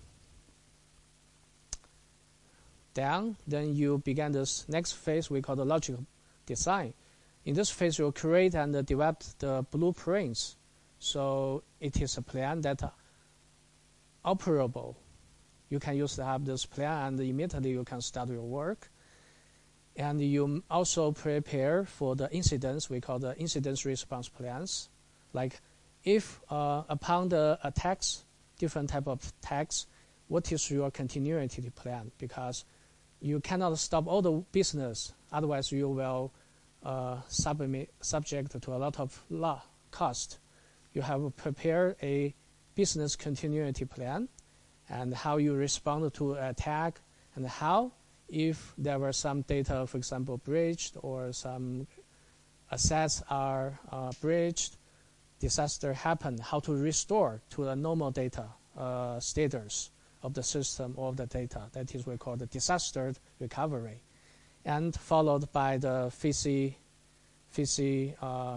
down, then you begin this next phase we call the logical design. In this phase, you create and develop the blueprints. So it is a plan that are operable. You can use to have this plan, and immediately you can start your work. And you also prepare for the incidents. We call the incident response plans. Like if uh, upon the attacks, different type of attacks, what is your continuity plan? Because you cannot stop all the business. Otherwise, you will uh, submit, subject to a lot of law cost. You have to prepare a business continuity plan, and how you respond to attack, and how, if there were some data, for example, breached, or some assets are uh, breached, disaster happened, how to restore to the normal data uh, status of the system or of the data. That is what we call the disaster recovery. And followed by the feasi, feasi, uh,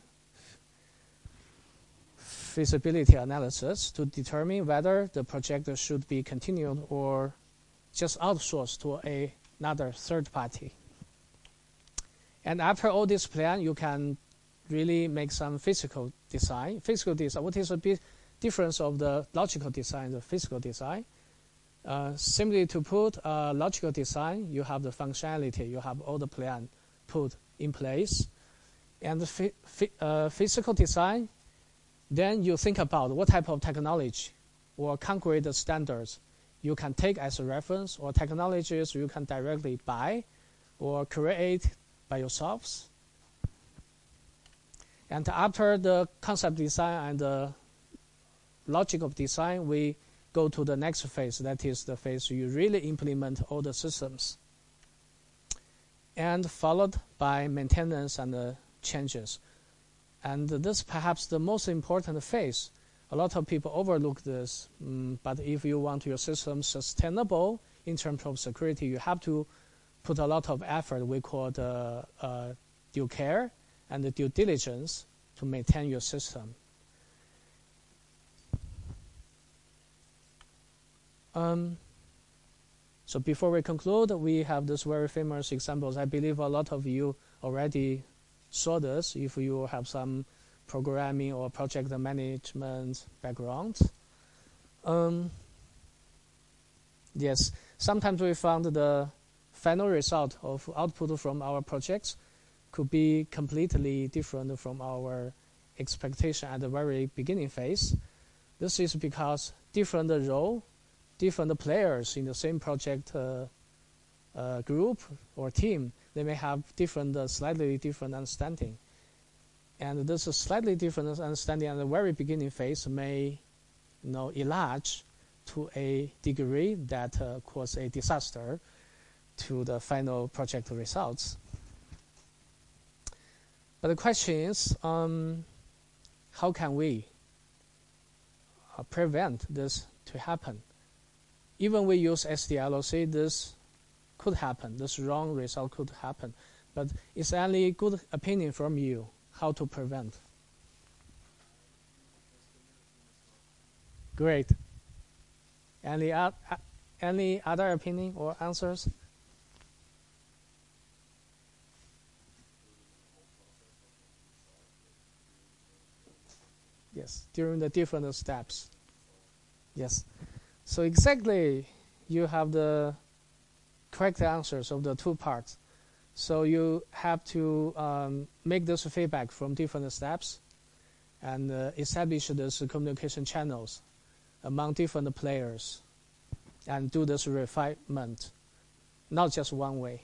feasibility analysis to determine whether the project should be continued or just outsourced to a, another third party. And after all this plan, you can really make some physical design. Physical design, what is the difference of the logical design and the physical design? Uh, simply to put, uh, logical design, you have the functionality, you have all the plan put in place. And the uh, physical design, then you think about what type of technology or concrete standards you can take as a reference, or technologies you can directly buy or create by yourselves. And after the concept design and the logic of design, we go to the next phase. That is the phase you really implement all the systems. And followed by maintenance and the changes. And this is perhaps the most important phase. A lot of people overlook this, um, but if you want your system sustainable in terms of security, you have to put a lot of effort. We call the uh, due care and the due diligence to maintain your system. Um, so before we conclude, we have this very famous examples. I believe a lot of you already saw this if you have some programming or project management background. Um, yes, sometimes we found the final result of output from our projects could be completely different from our expectation at the very beginning phase. This is because different role, different players in the same project uh, uh, group or team, they may have different, uh, slightly different understanding. And this slightly different understanding at the very beginning phase may, you know, enlarge to a degree that uh, cause a disaster to the final project results. But the question is, um, how can we uh, prevent this to happen? Even we use S D L O C, this could happen. This wrong result could happen. But it's only good opinion from you how to prevent. Great. Any, uh, any other opinion or answers? Yes, during the different steps. Yes. So exactly, you have the correct answers of the two parts. So you have to um, make this feedback from different steps and uh, establish these communication channels among different players and do this refinement, not just one way.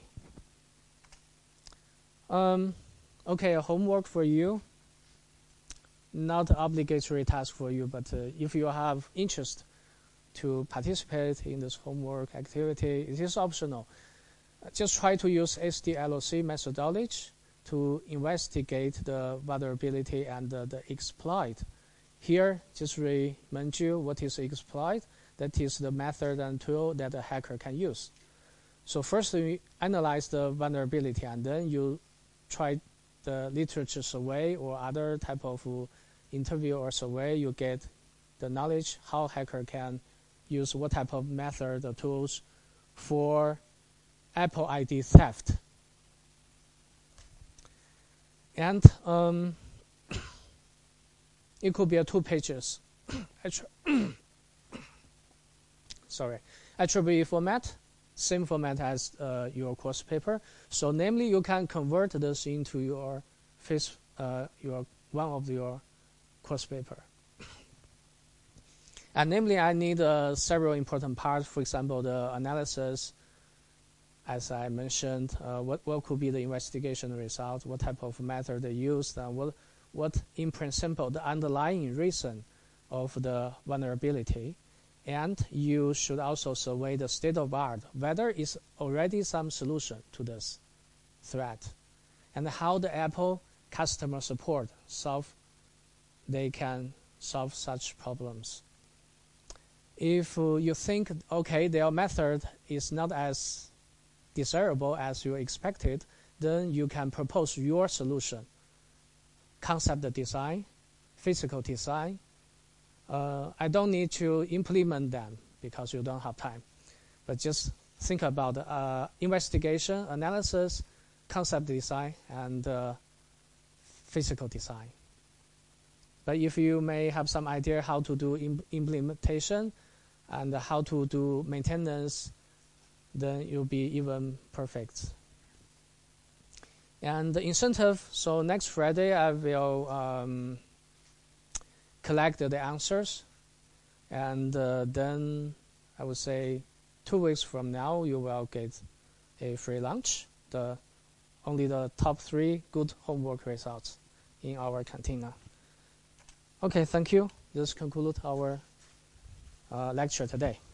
Um, okay, a homework for you. Not an obligatory task for you, but uh, if you have interest to participate in this homework activity, it is optional. Just try to use H D L C methodology to investigate the vulnerability and uh, the exploit. Here, just remind you what is exploit. That is the method and tool that a hacker can use. So first, you analyze the vulnerability, and then you try the literature survey or other type of interview or survey. You get the knowledge how hacker can use what type of method or tools for Apple I D theft. And um, it could be a two pages. Sorry, attribute format, same format as uh, your course paper. So, namely, you can convert this into your face, uh, your one of your course paper. And namely, I need uh, several important parts. For example, the analysis, as I mentioned, uh, what what could be the investigation result, what type of method they used, and what what in principle the underlying reason of the vulnerability. And you should also survey the state of art, whether it's already some solution to this threat, and how the Apple customer support solve, they can solve such problems. If uh, you think, okay, their method is not as desirable as you expected, then you can propose your solution. Concept design, physical design. Uh, I don't need to implement them because you don't have time. But just think about uh, investigation, analysis, concept design, and uh, physical design. But if you may have some idea how to do imp implementation and how to do maintenance, then you'll be even perfect. And the incentive, so next Friday I will um, collect the answers, and uh, then I would say two weeks from now you will get a free lunch, the only the top three good homework results in our cantina. Okay, thank you. This concludes our uh, lecture today.